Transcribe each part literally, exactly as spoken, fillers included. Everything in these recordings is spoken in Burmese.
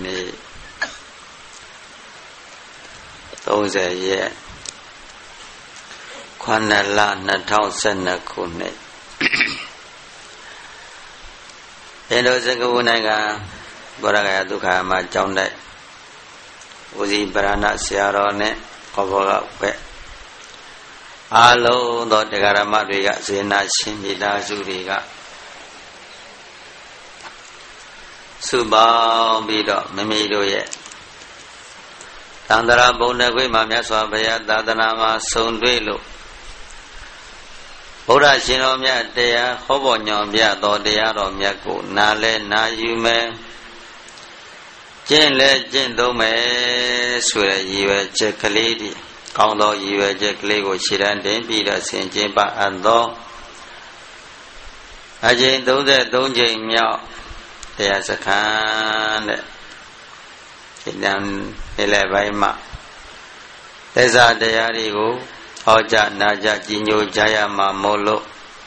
နေ့သုံးဆယ်ရက်ခုနှစ်လနှစ်ထောင်ဆယ်နှစ်ခုနှစ်အင်ဒိုစကဝနိုင်ငံဘောရဂယဒုက္ခမှာကျောင်းတိုက်ဦးစီးပရဏဆရာတော်နဲ့ဩဘောကပဲအားလုံးသောတရားဓမ္မတွေကစေနာရှင်မိသားစုတွေကစုပေါင်းပြီးတော့မိမိတို့ရဲ့သံဃာဘုံတော်ခွေမှာမြတ်စွာဘုရားသာသနာမှာဆုံတွေ့လို့ဘုရားရှင်တော်မြတ်တရားဟောပေါ်ညွှန်ပြတော်တရားတော်မြတ်ကိုနားလဲနာယူမယ်ကျင့်လဲကျင့်သုံးမယ်ဆိုတဲ့ရည်ရွယ်ချက်ကလေးဒီကောင်းသောရည်ရွယ်ချက်ကလေးကိုရှေ့တန်းတင်ပြီးတော့ဆင်ကျင်ပါအပ်သောအကျဉ်သုံးဆယ်သုံးကြိမ်မြောက်တရားစခန်းတဲ့ဒီတန်နေ့လယ်ပိုင်းမှာသစ္စာတရားတွေကိုဟောကြားနာကြားကြီးညိုကြရမှာမို့လို့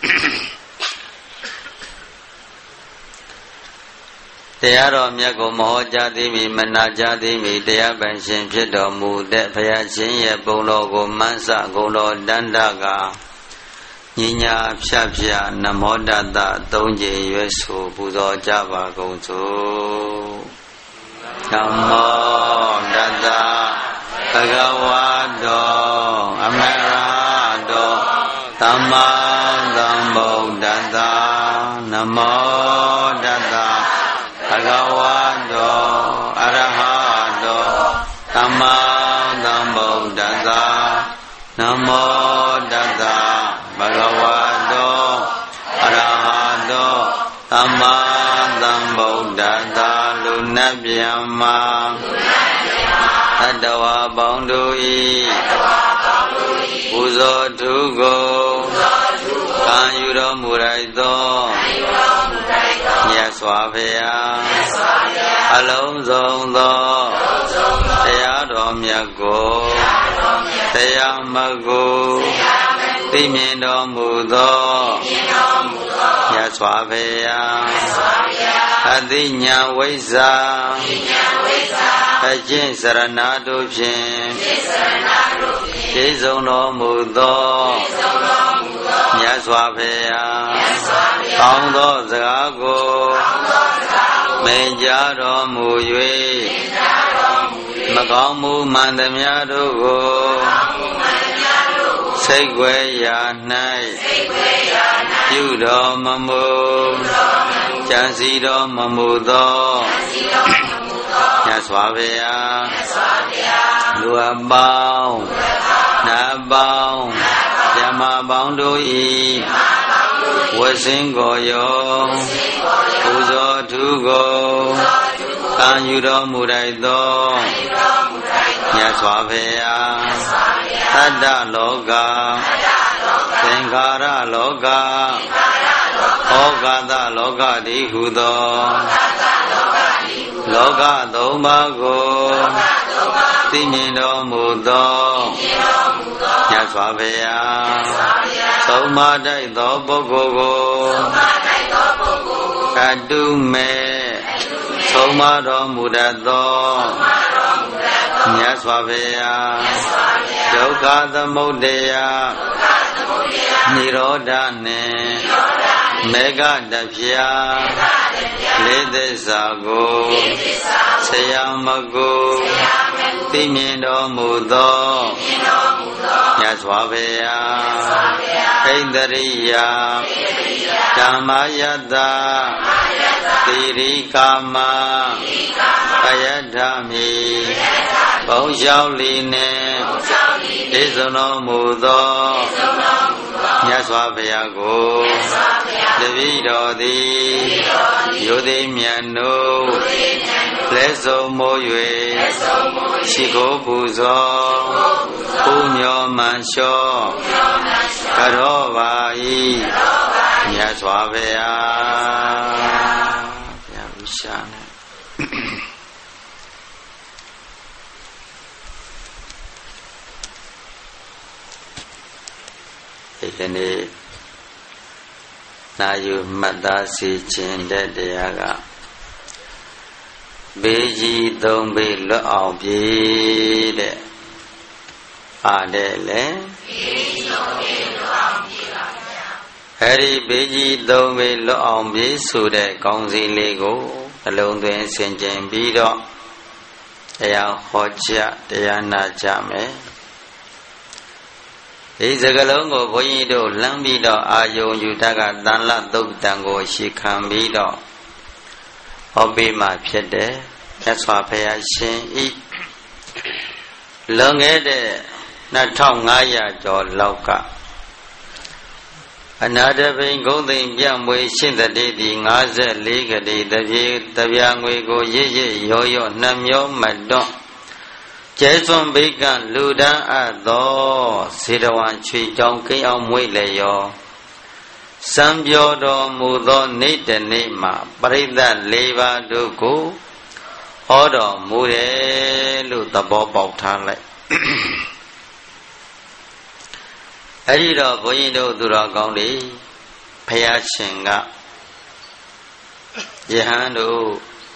တရားတော်မြတ်ကိုမဟောကြားသေးမီမနာကြားသေးမီတရားပိုင်ရှင်ဖြစ်တော်မူတဲ့ဘုရားရှင်ရဲ့ဘုံတော်ကိုမန်းစဂုံတော်တန္တကညညာဖြတ်ဖြတ်နမောတတသုံးကြိမ်ရွယ်ဆိုပူဇော်ကြပါကုန်စို့နမောတတဘဂဝါတောအမရတောသမ္မာသမ္ဗုဒ္ဓတ္တနမောတတဘဂဝါတောအရဟတောသမ္မာသမ္ဗုဒ္ဓတ္တနမောတတဘဂဝါတောအရဟတောသမ္မာသမ္ဗုဒ္ဓတ္တလူနတ်ဗျမ္မာသတ္တဝါပေါင်းတို့၏ပူဇော်ထုကိုခံယူတော်မူလိုက်သောမြတ်စွာဘုရားအလုံးစုံသောတရားတော်မြတ်ကိုတရားမကိုသိမြင်တော်မူသောမြတ်စွာဘုရားအသိဉာဏ်ဝိဇ္ဇာအကျင့်စရဏတို့ဖြင့်ပြည့်စုံတော်မူသောမြတ်စွာဘုရားကောင်းသောစကားကိုမိန့်ကြားတော်မူ၍မကောင်းမှုမှန်သမျှတို့ကိုစိတ်ွယ်ရာ၌ပြုတော်မမူကြံစည်တော်မမူသောမြတ်စွာဘုရားလူအပေါင်းနတ်ပေါင်းဓမ္မပေါင်းတို့၏ဝတ်စင်ကိုယောပူဇော်ထုကိုခံယူတော်မူလိုက်သောမြတ်စွာဘုရားသတ္တလောကသင်္ခါရလောကဩဃာတလောကတိဟုသောလောကသုံးပါးကိုသိမြင်တော်မူသောမြတ်စွာဘုရားသုံးပါးတိုက်သောပုဂ္ဂိုလ်ကိုကတုမေသုံးပါးတော်မူတတ်သောမြတ်စွာဘုရားဒုက္ခသမုဒယနိရောဓနှင့်မေဃတပြာလေးသစ္စာကိုဆရာမကိုသိမြင်တော်မူသောမြတ်စွာဘုရားဣန္ဒရိယဓမ္မယတ္တသီရိကာမအယထမိဘုံလျှောက်လီနှင့်ဣဇုံတော်မူသောမြတ်စွာဘုရားကိုတပည့်တော်သည်ယုသိမြတ်တို့လက်စုံမိုး၍ရှိခိုးပူဇော်ပူမျောမှန်လျှောကရောပါ၏မြတ်စွာဘုရားဘုရားဝိရှာနဲ့ဒီနေ့နာယူမှတ်သားစေခြင်းတဲ့တရားကဘေးကြီးသုံးဘေးလွတ်အောင်ပြေးတဲ့အားတဲ့လေဘေးကြီးသုံးဘေးလွတ်အောင်ပြေးပါဗျာအဲ့ဒီဘေးကြီးသုံးဘေးလွတ်အောင်ပြေးဆိုတဲ့ကောင်းစီလေးကိုအလုံးသွင်းဆင်ခြင်ပြီးတော့တရားဟောကြားတရားနာကြမယ်ဒီစကလုံးကိုဘုန်းကြီးတို့လမ်းပြီးတော့အာယုံယူတတ်ကတန်လသုတ်တံကိုရှေခံပြီးတော့ဟောပေးမှဖြစ်တယ်မြတ်စွာဘုရားရှင်ဤလွန်ခဲ့တဲ့နှစ်ထောင်ငါးရာကျော်လောက်ကအနာတပိန်ဂုံသိမ်ပြန့်မွေရှင်းတဲ့ဒီငါးဆယ်လေးကလေးတပြေတပြာငွေကိုရစ်ရစ်ရောရောနှမျောမတွန့်ကျဲစွန်ဘိကလူဒန်းအပ်သောစေတဝံချွေကြောင်ကိအောင်မွေလေရောစံပြောတော်မူသောနေ့တနေ့မှာပရိသတ်လေးပါးတို့ကိုဟောတော်မူတယ်လို့သဘောပေါက်ထားလိုက်အဲ့ဒီတော့ဘုန်းကြီးတို့သူတော်ကောင်းတွေဖယားရှင်ကယဟန်တို့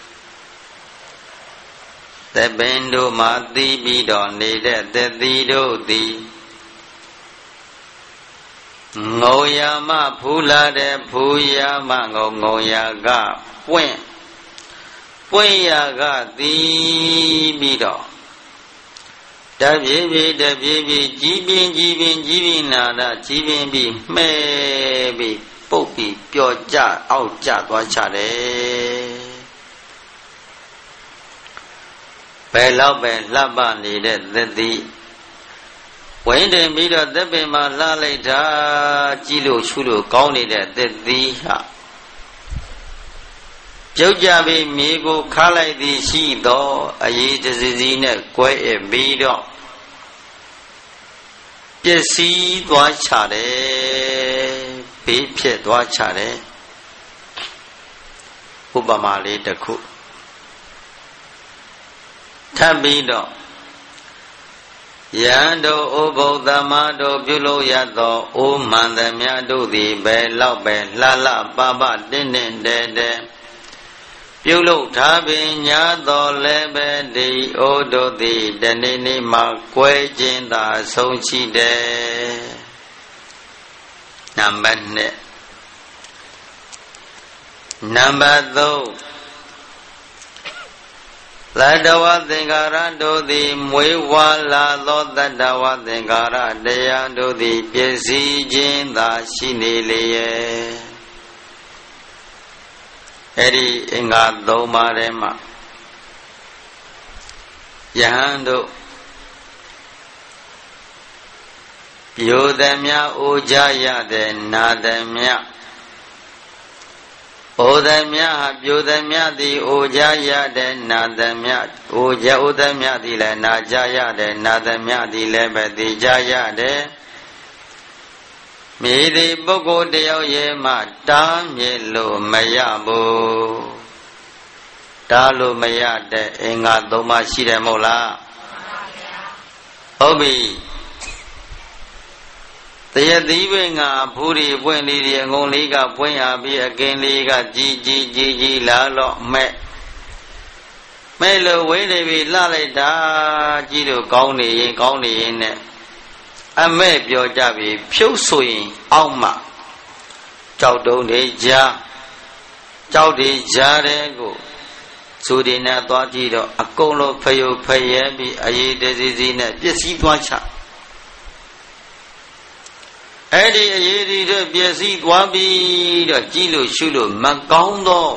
သပင်တို့မှာသိပြီးတော့နေတဲ့သတိတို့သည်ငုံရမဖူးလာတဲ့ဖူးရမငုံငုံရကပွင့်ပွင့်ရကသိပြီးတော့တပြေးပြေးတပြေးပြေးကြီးပြင်းကြီးပြင်းကြီးပြင်းနာတာကြီးပြင်းပြီးမှဲပြီးပုတ်ပြီးပျော်ကြအောက်ကျသွားချတယ်ဘယ်လောက်ပဲလှပနေတဲ့သတိဝိndenပြီးတော့သက်ပင်မှာလှလိုက်တာကြည့်လို့ရှုလို့ကောင်းနေတဲ့သတိဟာပြုတ်ကြပြီးမြေကိုခါလိုက်သည်ရှိသောအရေးတစစီနဲ့ကွဲအပ်ပြီးတော့ပျက်စီးသွားချတယ်ဘေးဖြစ်သွားချတယ်ဥပမာလေးတစ်ခုထပ်ပြီးတော့ယံတို့ဩဘုဒ္ဓမတို့ပြုလို့ရသောအိုမန္တမြတ်တို့သည်ဘယ်လောက်ပဲလှလှပပတင်းတင်းတဲတဲပြုလုပ်ထားပင်ညာတော်လည်းပဲဒီဩတို့သည်တနေ့နေ့မှကွဲခြင်းသာဆုံးရှိတယ်နံပါတ်နှစ်နံပါတ်သုံးသတ္တဝသင်္ကာရတို့သည်မွေးဝါလာသောသတ္တဝသင်္ကာရတရားတို့သည်ပစ္စည်းခြင်းသာရှိနေလေရဲ့အဲ့ဒီအင်္ဂါသုံးပါးထဲမှာယဟန်တို့ပြိုသည်များအိုကြရတဲ့နာသည်များအိုသည်များဟာပြိုသည်များသည်အိုကြရတဲ့နာသည်များအိုကြအိုသည်များသည်လည်းနာကြရတဲ့နာသည်များသည်လည်းပဲသိကြရတဲ့မြေဒီပုဂ္ဂိုလ်တယောက်ရဲ့မှတားမြစ်လို့မရဘူးတားလို့မရတဲ့အင်္ဂါသုံးပါးရှိတယ်မဟုတ်လားဟုတ်ပြီတရသီးပင်ကဘူရီပွင့်လေးဒီအငုံလေးကပွင့်ရပြီးအကင်းလေးကကြီးကြီးကြီးကြီးလာတော့မဲ့မဲ့လို့ဝိနေပြီလှလိုက်တာကြည့်လို့ကောင်းနေရင်ကောင်းနေရင်နဲ့အမဲ့ပြောကြပြီဖြုတ်ဆိုရင်အောက်မှကြောက်တုံးတွေကြားကြောက်တွေကြားတဲ့ကိုသူတွေနဲ့သွားကြည့်တော့အကုန်လုံးဖယုတ်ဖယဲပြီးအရေးတစီစီနဲ့ပျက်စီးသွားချအဲ့ဒီအရေးဒီတို့ပျက်စီးသွားပြီးတော့ကြည့်လို့ရှုလို့မကောင်းတော့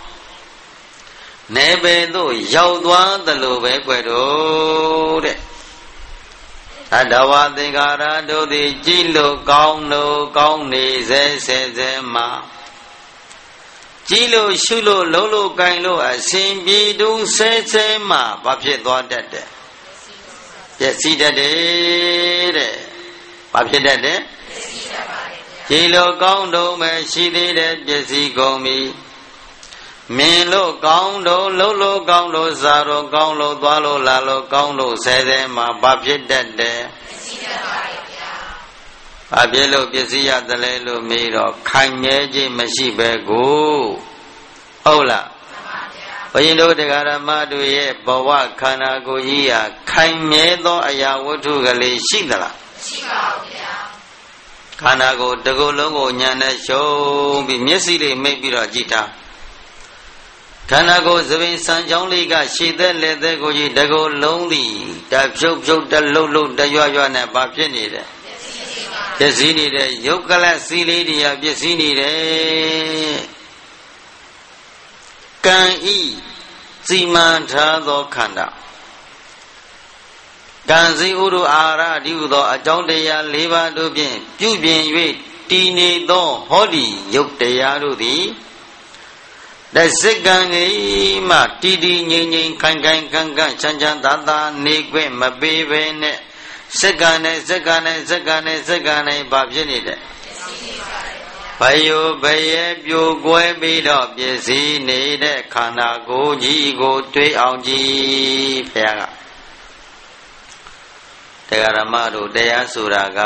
နေပဲတို့ရောက်သွားသလိုပဲကွယ်တော့တဲ့သတ္တဝသင်္ကာရတို့သည်ကြည်လို့ကောင်းလို့ကောင်းနေစေစေစေမှာကြည်လို့ရှုလို့လုံးလို့ကိုင်လို့အစဉ်ပြေတူးဆဲဆဲမှာဘာဖြစ်သွားတတ်တယ်ပျက်စီးတတ်တယ်တဲ့ဘာဖြစ်တတ်တယ်ကြည်လို့ကောင်းတော့မှရှိသေးတယ်ပျက်စီးကုန်ပြီမင်းလို့ကောင်းတော့လှုပ်လို့ကောင်းလို့စားတော့ကောင်းလို့သွားလို့လာလို့ကောင်းလို့ဆဲဆဲမှာဘာဖြစ်တတ်တယ်ပျက်စီးတတ်ပါရဲ့ဗျာဘာဖြစ်လို့ပျက်စီးရတယ်လဲလို့မေးတော့ခိုင်မြဲခြင်းမရှိပဲကိုဟုတ်လားမှန်ပါဗျာဘုရင်တို့တရားဓမ္မတို့ရဲ့ဘဝခန္ဓာကိုယ်ကြီးဟာခိုင်မြဲသောအရာဝတ္ထုကလေးရှိသလားရှိပါဘူးဗျာခန္ဓာကိုယ်တစ်ခုလုံးကိုဉာဏ်နဲ့ရှုံးပြီးမျက်စိလေးမိတ်ပြီးတော့ကြည့်တာခန္ဓာကိုယ်သဘင်စံကြောင်းလေးကရှည်သက်လက်သက်ကိုကြီးတစ်ခုလုံးသည်တဖြုတ်ဖြုတ်တလှုပ်လှုပ်တရွရွနဲ့ဘာဖြစ်နေတယ်ပျက်စီးနေတဲ့ယုတ်ကလတ်စီလေးတွေကပျက်စီးနေတယ်ကံဤစီမံထားသောခန္ဓာကံစီဥဒုအာရဒီဟုသောအကြောင်းတရား၄ပါးတို့ဖြင့်ပြုပြင်၍တည်နေသောဟောဒီယုတ်တရားတို့သည်တစိတ်ကံကြီးမှတည်တည်ငြိမ်ငြိမ်ခိုင်ခိုင်ကန့်ကန့်ချမ်းချမ်းသာသာနေခွင့်မပေးဘဲနဲ့စက္ကန့်နဲ့စက္ကန့်နဲ့စက္ကန့်နဲ့စက္ကန့်နဲ့ဘာဖြစ်နေတယ်ဘယုဘယေပြိုကွဲပြီးတော့ပြည့်စည်နေတဲ့ခန္ဓာကိုယ်ကြီးကိုတွေးအောင်ကြည့်ဘုရားကတရားဓမ္မတို့တရားဆိုတာက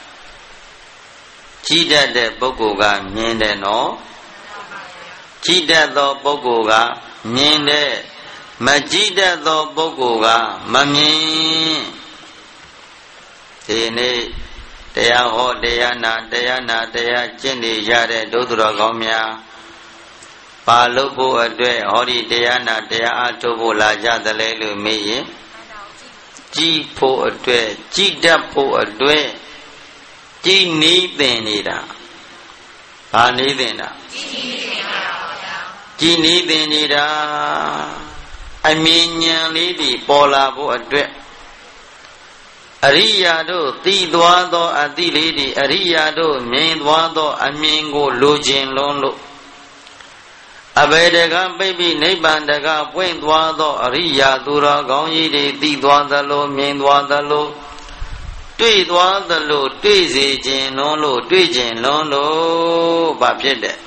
ကြည်တတ်တဲ့ပုဂ္ဂိုလ်ကမြင်တယ်နော်ကြည်တတ်သောပုဂ္ဂိုလ်ကမြင်တဲ့မကြည်တတ်သောပုဂ္ဂိုလ်ကမမြင်ဒီနေ့တရားဟောတရားနာတရားနာတရားကျင့်နေရတဲ့ဒုသူတော်ကောင်းများပါလို့ဖို့အတွက်ဟောဒီတရားနာတရားအားထုတ်ဖို့လာကြသလဲလို့မေးရင်ကြည်ဖို့အတွက်ကြည်တတ်ဖို့အတွက်ကြည်နေသင်နေတာဘာနေသင်တာကြည်နေသင်တာပါဗျာကြည်နေသင်နေတာအမြင်ဉာဏ်လေးတွေပေါ်လာဖို့အတွက်အရိယာတို့သိသွားသောအသိလေးတွေအရိယာတို့မြင်သွားသောအမြင်ကိုလိုချင်လွန်းလို့အဘယ်တကပိပိနိဗ္ဗာန်တကပွင့်သွားသောအရိယာသူတော်ကောင်းကြီးတွေသိသွားသလိုမြင်သွားသလိုတွေ့သွားသလိုတွေ့စေခြင်းလွန်းလို့တွေ့ခြင်းလွန်းလို့ဘာဖြစ်တဲ့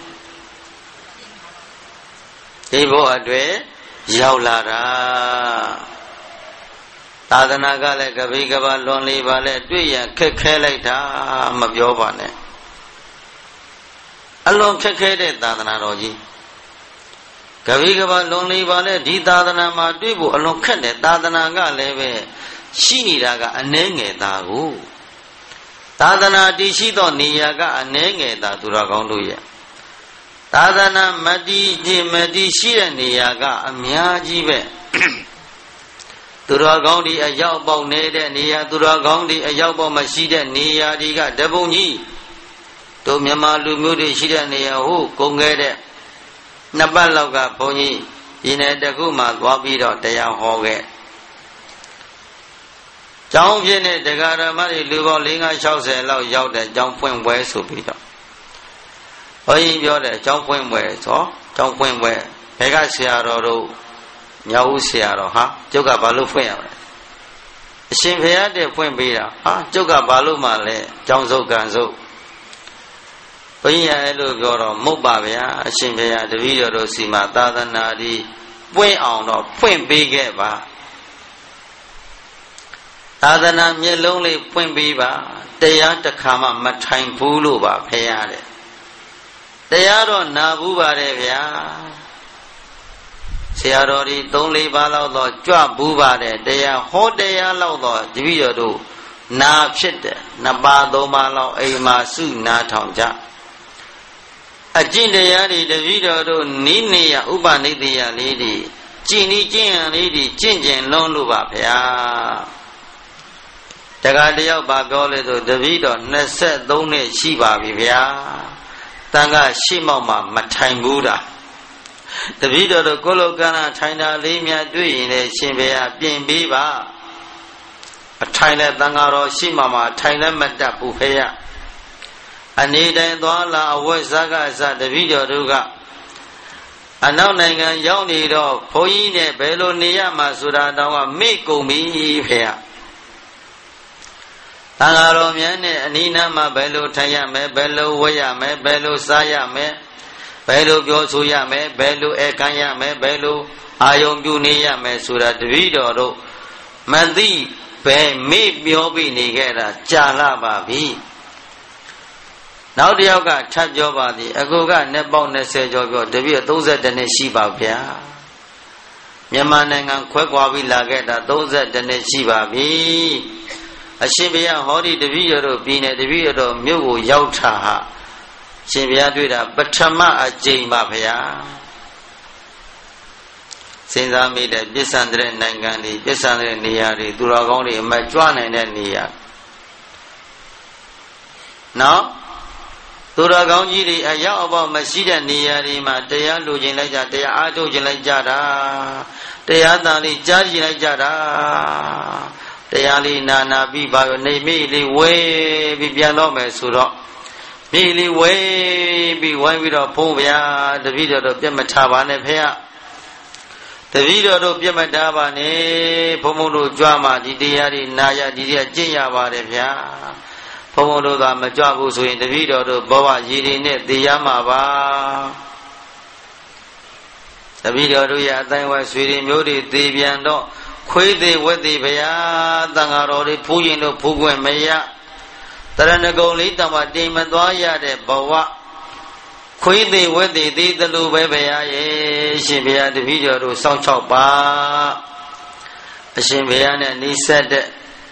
ဒီဘဝအတွက်ရောက်လာတာသာသနာကလည်းကပိကပလွန်လေးပါလဲတွေ့ရခက်ခဲလိုက်တာမပြောပါနဲ့အလွန်ခက်ခဲတဲ့သာသနာတော်ကြီးကပိကပလွန်လေးပါလဲဒီသာသနာမှာတွေ့ဖို့အလွန်ခက်တဲ့သာသနာကလည်းပဲရှိနေတာကအနှဲငယ်သားကိုသာသနာတည်ရှိသောနေရာကအနှဲငယ်သားသူတော်ကောင်းတို့ရဲ့သာသနာမတည်ခြင်းမတည်ရှိတဲ့နေရာကအများကြီးပဲသူတော်ကောင်းဒီအရောက်ပေါက်နေတဲ့နေရာသူတော်ကောင်းဒီအရောက်ပေါက်မရှိတဲ့နေရာဒီကတပုံကြီးတို့မြန်မာလူမျိုးတွေရှိတဲ့နေရာဟုတ်ကုန်ခဲ့တဲ့နှစ်ပတ်လောက်ကဘုန်းကြီးဒီနယ်တစ်ခုမှသွားပြီးတော့တရားဟောခဲ့ကျောင်းပြည့်နဲ့တရားဓမ္မတွေလူပေါင်း၄၅၆၀လောက်ရောက်တဲ့ကျောင်းဖွင့်ပွဲဆိုပြီးတော့ဘုန်းကြီးပြောတဲ့ကျောင်းဖွင့်ပွဲဆိုကျောင်းဖွင့်ပွဲဘယ်ကဆရာတော်တို့မြောက်ဦးဆရာတော်ဟာကျုပ်ကဘာလို့ဖွင့်ရမလဲအရှင်ဘုရားတည်းဖွင့်ပေးတာဟာကျုပ်ကဘာလို့မှလဲကျောင်းစုပ်ကံစုပ်ဘုန်းကြီးအဲ့လိုပြောတော့မဟုတ်ပါဗျာအရှင်ဘုရားတပည့်တော်တို့စီမှာသာသနာဒီပွင့်အောင်တော့ဖွင့်ပေးခဲ့ပါသာသနာမျက်လုံးလေးဖွင့်ပေးပါတရားတစ်ခါမှမထိုင်ဘူးလို့ပါဖေရတဲ့တရားတော့နာဘူးပါတယ်ဗျာဆရာတော်ဒီသုံးလေးပါးလောက်တော့ကြွဘူးပါတယ်တရားဟောတရားလောက်တော့တပည့်တော်တို့နာဖြစ်တယ်နှစ်ပါးသုံးပါးလောက်အိမ်မှာစုနာထောင်ကြအကျင့်တရားတွေတပည့်တော်တို့နိနေယဥပနိဒေယလေးတွေကျင့်ဤကျင့်ရလေးတွေကျင့်ကျင်လုံးလို့ပါဗျာတခါတယောက်ပါပြောလေဆိုတပည့်တော်နှစ်သုံးနှစ်ရှိပါပြီဗျာတန်ခါရှေ့မောက်မှာမထိုင်ဘူးတာတပည့်တော်တို့ကိုလိုကန္နာထိုင်တာလေးများတွေ့ရင်လည်းရှင်ဘုရားပြင်ပေးပါအထိုင်နဲ့တန်ခါတော်ရှေ့မှာမှာထိုင်လည်းမတတ်ဘူးဖေရအနေတိုင်းသွားလာအဝတ်စားကအစတပည့်တော်တို့ကအနောက်နိုင်ငံရောက်နေတော့ဘုန်းကြီးနဲ့ဘယ်လိုနေရမှာဆိုတာတောင်ကမေ့ကုန်ပြီဖေရတန်ခါတော်များနဲ့အနိနာမှာဘယ်လိုထိုင်ရမယ်ဘယ်လိုဝတ်ရမယ်ဘယ်လိုစားရမယ်ဘယ်လိုပြောဆိုရမယ်ဘယ်လိုအခံရမယ်ဘယ်လိုအာယုံပြုနေရမယ်ဆိုတာတပည့်တော်တို့မသိဘယ်မေ့ပြောပြီးနေခဲ့တာကြာလာပါပြီနောက်တစ်ယောက်ကထပ်ပြောပါသည်အကူကနှစ်ပေါက်၂၀ကျော်ပြောတပည့်သုံး၁၁နှစ်ရှိပါဗျာမြန်မာနိုင်ငံခွဲခွာပြီးလာခဲ့တာသုံးဆယ်နှစ်ရှိပါပြီအရှင်ဘုရားဟောဒီတပည့်တော်တို့ပြည်နယ်တပည့်တော်မြို့ကိုရောက်တာဟာရှင်ဘုရားတွေ့တာပထမအကြိမ်ပါဗျာစဉ်းစားမိတဲ့ပြစ္ဆန်တဲ့နိုင်ငံတွေပြစ္ဆန်တဲ့နေရာတွေသူတော်ကောင်းတွေအမကြွနိုင်တဲ့နေရာနော်သူတော်ကောင်းကြီးတွေအရောက်အပေါက်မရှိတဲ့နေရာတွေမှာတရားလူကျင်လိုက်ကြတရားအားထုတ်ကျင်လိုက်ကြတာတရားတန်လေးကြားကျင်လိုက်ကြတာတရားလေးနာနာပြီးပါရောနေမိလေးဝဲပြီးပြန်တော့မယ်ဆိုတော့မိလေးဝဲပြီးဝိုင်းပြီးတော့ဘုန်းဗျာတပည့်တော်တို့ပြတ်မထားပါနဲ့ဖေ။တပည့်တော်တို့ပြတ်မထားပါနဲ့ဘုန်းဘုန်းတို့ကြွမှဒီတရားတွေနာရဒီတရားကျင့်ရပါတယ်ဗျာဘုန်းဘုန်းတို့ကမကြွဘူးဆိုရင်တပည့်တော်တို့ဘဝရည်ရည်နဲ့သိရမှာပါတပည့်တော်တို့ရဲ့အတိုင်းဝဲဆွေတွေမျိုးတွေသိပြန်တော့ခွေးသေးဝက်သေးဗျာတန်ဃာတော်တွေဖူးရင်တို့ဖူးခွင့်မရတရဏဂုံလေးတောင်မှတင်မသွားရတဲ့ဘဝခွေးသေးဝက်သေးသေးသလိုပဲဗျာရဲ့ရှင်ဘုရားတပည့်တော်တို့စောင့်ချောက်ပါအရှင်ဘုရားနဲ့နှိစက်တဲ့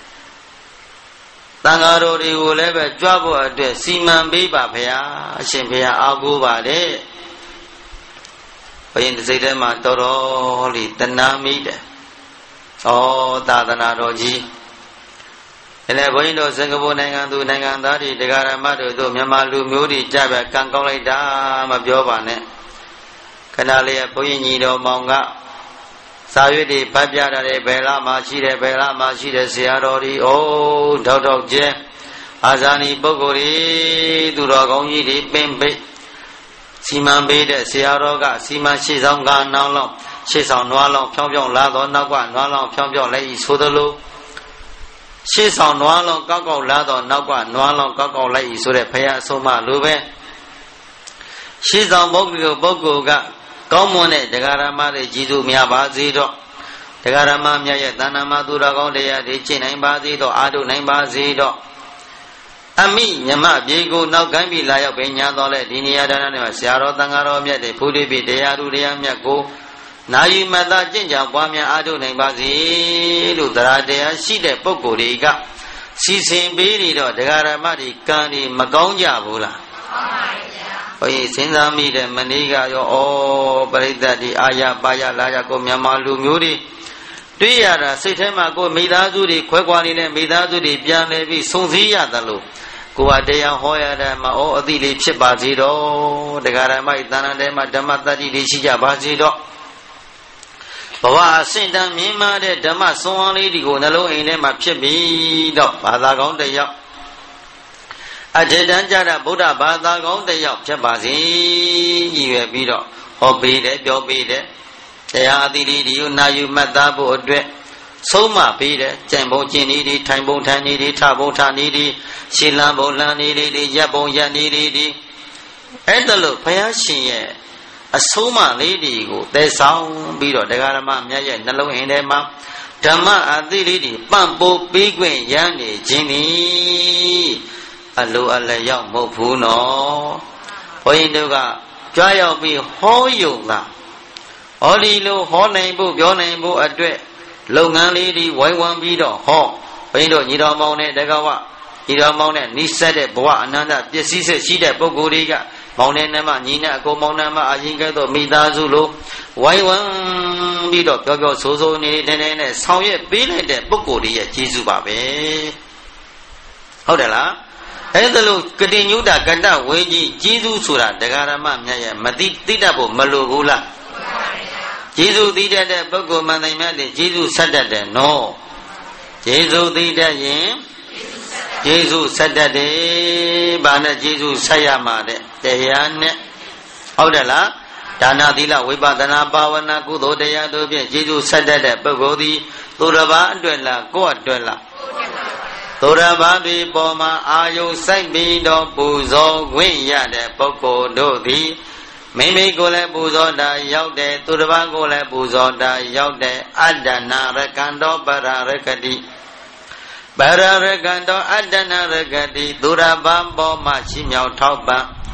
တန်ဃာတော်တွေကိုလည်းပဲကြွဖို့အတွက်စီမံပေးပါဗျာအရှင်ဘုရားအားကိုးပါတဲ့ဘုရင်စိတ်ထဲမှာတော်တော်လေးတဏှာမိတယ်ဩသာသနာတော်ကြီးအဲ့ဘုန်းကြီးတို့စင်ကာပူနိုင်ငံသူနိုင်ငံသားတွေတရားဓမ္မတို့တို့မြန်မာလူမျိုးတွေကြပဲကံကောင်းလိုက်တာမပြောပါနဲ့ခဏလေးဘုန်းကြီးညီတော်မောင်ကစာရွက်တွေဖတ်ပြတာတွေဘယ်လာမှရှိတယ်ဘယ်လာမှရှိတယ်ဆရာတော်တွေအိုးထောက်ထောက်ကျဲအာဇာနည်ပုဂ္ဂိုလ်တွေသူတော်ကောင်းကြီးတွေပင်ပိတ်စီမံပေးတဲ့ဆရာတော်ကစီမံရှေ့ဆောင်ကနောင်လောင်ရှေ့ဆောင်နွားလောင်ဖြောင်းဖြောင်းလာတော့နောက်ကနွားလောင်ဖြောင်းဖြောင်းလိုက်ဤဆိုသလိုရှေ့ဆောင်နွားလောင်ကောက်ကောက်လာတော့နောက်ကနွားလောင်ကောက်ကောက်လိုက်ဤဆိုတဲ့ဘုရားအဆုံးအမလိုပဲရှေ့ဆောင်ပုဂ္ဂိုလ်ပုဂ္ဂိုလ်ကကောင်းမွန်တဲ့တရားဓမ္မတွေကြီးစုများပါစေတော့တရားဓမ္မများရဲ့တဏ္ဍာမသူတော်ကောင်းတရားတွေကျင့်နိုင်ပါစေတော့အာထုနိုင်ပါစေတော့အမိညမပြေကိုနောက်ကိုင်းပြီးလာရောက်ပင်ညာတော်လဲဒီနေရာဒါနနဲ့ဆရာတော်တန်ဃာတော်မြတ်တွေဖူးတိပိတရားဓုတရားမြတ်ကိုနာယီမတကျင့်ကြံပွားများအာထုနိုင်ပါစေလို့တရားတရားရှိတဲ့ပုဂ္ဂိုလ်တွေကစီစဉ်ပေးနေတော့တရားဓမ္မတွေကံဒီမကောင်းကြဘူးလားမှန်ပါဗျာဘုရားစဉ်းစားမိတဲ့မနေ့ကရောဩပရိသတ်ဒီအာရပါရလာကြကိုမြန်မာလူမျိုးတွေတွေ့ရတာစိတ်ထဲမှာကိုမိသားစုတွေခွဲခွာနေတဲ့မိသားစုတွေပြန်လဲပြီးစုံစည်းရတယ်လို့ကိုယ်ကတရားဟောရတဲ့မှာဩအသည့်လေးဖြစ်ပါစေတော့တရားဓမ္မဤသဏ္ဍာန်ထဲမှာဓမ္မတတ္တိတွေရှိကြပါစေတော့ဘဝအစင်တန်မြင်မာတဲ့ဓမ္မစွမ်းအားလေးဒီကိုနှလုံးအိမ်ထဲမှာဖြစ်ပြီးတော့ဘာသာကောင်းတစ်ယောက်အထေတန်းကြတဲ့ဗုဒ္ဓဘာသာကောင်းတစ်ယောက်ဖြစ်ပါစေရည်ရွယ်ပြီးတော့ဟောပေးတယ်ပြောပေးတယ်တရားအသီးလေးတွေကိုနာယူမှတ်သားဖို့အတွက်ဆုံးမပေးတယ်ကြံပုံကျင်နေတွေထိုင်ပုံထိုင်နေတွေထပုံထနေတွေရှင်းလန်းပုံလန်းနေတွေရပ်ပုံရပ်နေတွေအဲ့ဒါလို့ဘုရားရှင်ရဲ့အဆုံးအမလေးတွေကိုသယ်ဆောင်ပြီးတော့တရားဓမ္မမြတ်ရဲ့နှလုံးအိမ်ထဲမှာဓမ္မအသီးလေးတွေပံ့ပိုးပေးခွင့်ရနေခြင်းဒီအလိုအလျောက်မဟုတ်ဘူးနော်ဘုန်းကြီးတို့ကကြွားရောက်ပြီးဟောယုံတာဟောဒီလိုဟောနိုင်ဖို့ပြောနိုင်ဖို့အတွက်လုပ်ငန်းလေးတွေဝိုင်းဝန်းပြီးတော့ဟောဘုန်းကြီးတို့ညီတော်မောင်နဲ့တက္ကဝညီတော်မောင်နဲ့နိစ္စတဲ့ဘဝအနန္တပစ္စည်းဆက်ရှိတဲ့ပုဂ္ဂိုလ်တွေကမောင်နဲ့နှမညီနဲ့အကိုမောင်နှမအရင်ကဲ့သို့မိသားစုလိုဝိုင်းဝန်းပြီးတော့ပြောပြောဆိုဆိုနေနေနေနဲ့ဆောင်ရွက်ပေးလိုက်တဲ့ပုဂ္ဂိုလ်တွေရဲ့ကျေးဇူးပါပဲဟုတ်တယ်လားအဲ့ဒါလို့ကတိညုတကတ္တဝေကြီးကျေးဇူးဆိုတာတရားဓမ္မမြတ်ရဲ့မသိသိတတ်ဖို့မလိုဘူးလားကျေးဇူးသိတတ်တဲ့ပုဂ္ဂိုလ်မှန်တယ်မြတ်တယ်ကျေးဇူးဆက်တတ်တယ်နော်ကျေးဇူးသိတတ်ရင်ကျေးဇူးဆက်တတ်တယ်ဘာနဲ့ကျေးဇူးဆက်ရမှာတဲ့တရားနဲ့ဟုတ်တယ်လားဒါနသီလဝိပဿနာဘာဝနာကုသိုလ်တရားတို့ဖြင့်ကျေးဇူးဆက်တတ်တဲ့ပုဂ္ဂိုလ်သည်သူတစ်ပါးအတွက်လားကိုယ့်အတွက်လားသူတစ်ပါးဒီပေါ်မှာအာယုစိုက်ပြီးတော့ပူဇော်ခွင့်ရတဲ့ပုဂ္ဂိုလ်တို့သည်မိမိကိုယ်လည်းပူဇော်တာရောက်တယ်သူတစ်ပါးကိုလည်းပူဇော်တာရောက်တယ်အတ္တနာရကံတော်ပရရကတိပရရကံတော်အတ္တနာရကတိသူတစ်ပါးပေါ်မှာရှိမြောက်ထောက်ပံ့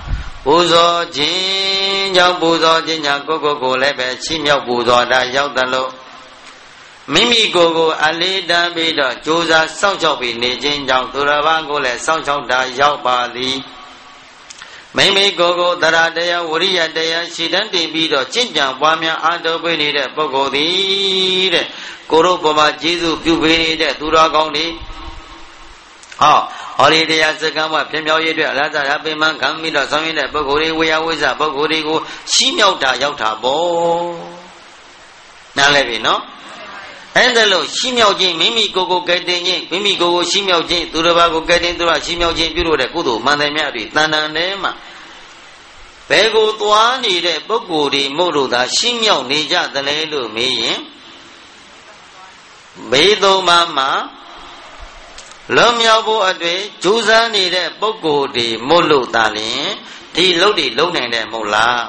ပူဇော်ခြင်းကြောင့်ပူဇော်ခြင်းကြောင့်ကိုကိုကိုလည်းပဲချီးမြှောက်ပူဇော်တာရောက်တယ်လို့မိမိကိုယ်ကိုအလေးတန်းပြီးတော့ကြိုးစားစောင့်ရှောက်ပြီးနေခြင်းကြောင့်သူတစ်ပါးကိုလည်းစောင့်ရှောက်တာရောက်ပါသည်မိမိကိုယ်ကိုသရတရားဝရိယတရားရှိတတ်တည်ပြီးတော့ကျင့်ကြံပွားများအားထုတ်ပေးနေတဲ့ပုဂ္ဂိုလ်သည်တဲ့ကိုယ်တို့ဘဝကျေးဇူးပြုပေးနေတဲ့သူတော်ကောင်းတွေဟောဟောဒီတရားစကံမှာပြင်မြောက်ရေးအတွက်အလားတရာပင်မခံပြီးတော့ဆောင်ရတဲ့ပုဂ္ဂိုလ်တွေဝေယဝိဇ္ဇပုဂ္ဂိုလ်တွေကိုရှင်းမြောက်တာရောက်တာပေါ့နားလည်ပြီနော်အဲ့ဒါလို့ရှင်းမြောက်ခြင်းမိမိကိုယ်ကိုကယ်တင်ခြင်းမိမိကိုယ်ကိုရှင်းမြောက်ခြင်းသူတစ်ပါးကိုကယ်တင်သူကရှင်းမြောက်ခြင်းပြုလို့တဲ့ကုသိုလ်မှန်တယ်များတွေတဏ္ဍာထဲမှာဘယ်ကိုသွားနေတဲ့ပုဂ္ဂိုလ်တွေမို့လို့သာရှင်းမြောက်နေကြသလဲလို့မေးရင်ဘေးသုံးပါးမှာလွန်မြောက်ဖို့အတွက်ကြိုးစားနေတဲ့ပုဂ္ဂိုလ်တွေမို့လို့သာလျှင်ဒီလုပ်တွေလုံးနိုင်တယ်မဟုတ်လား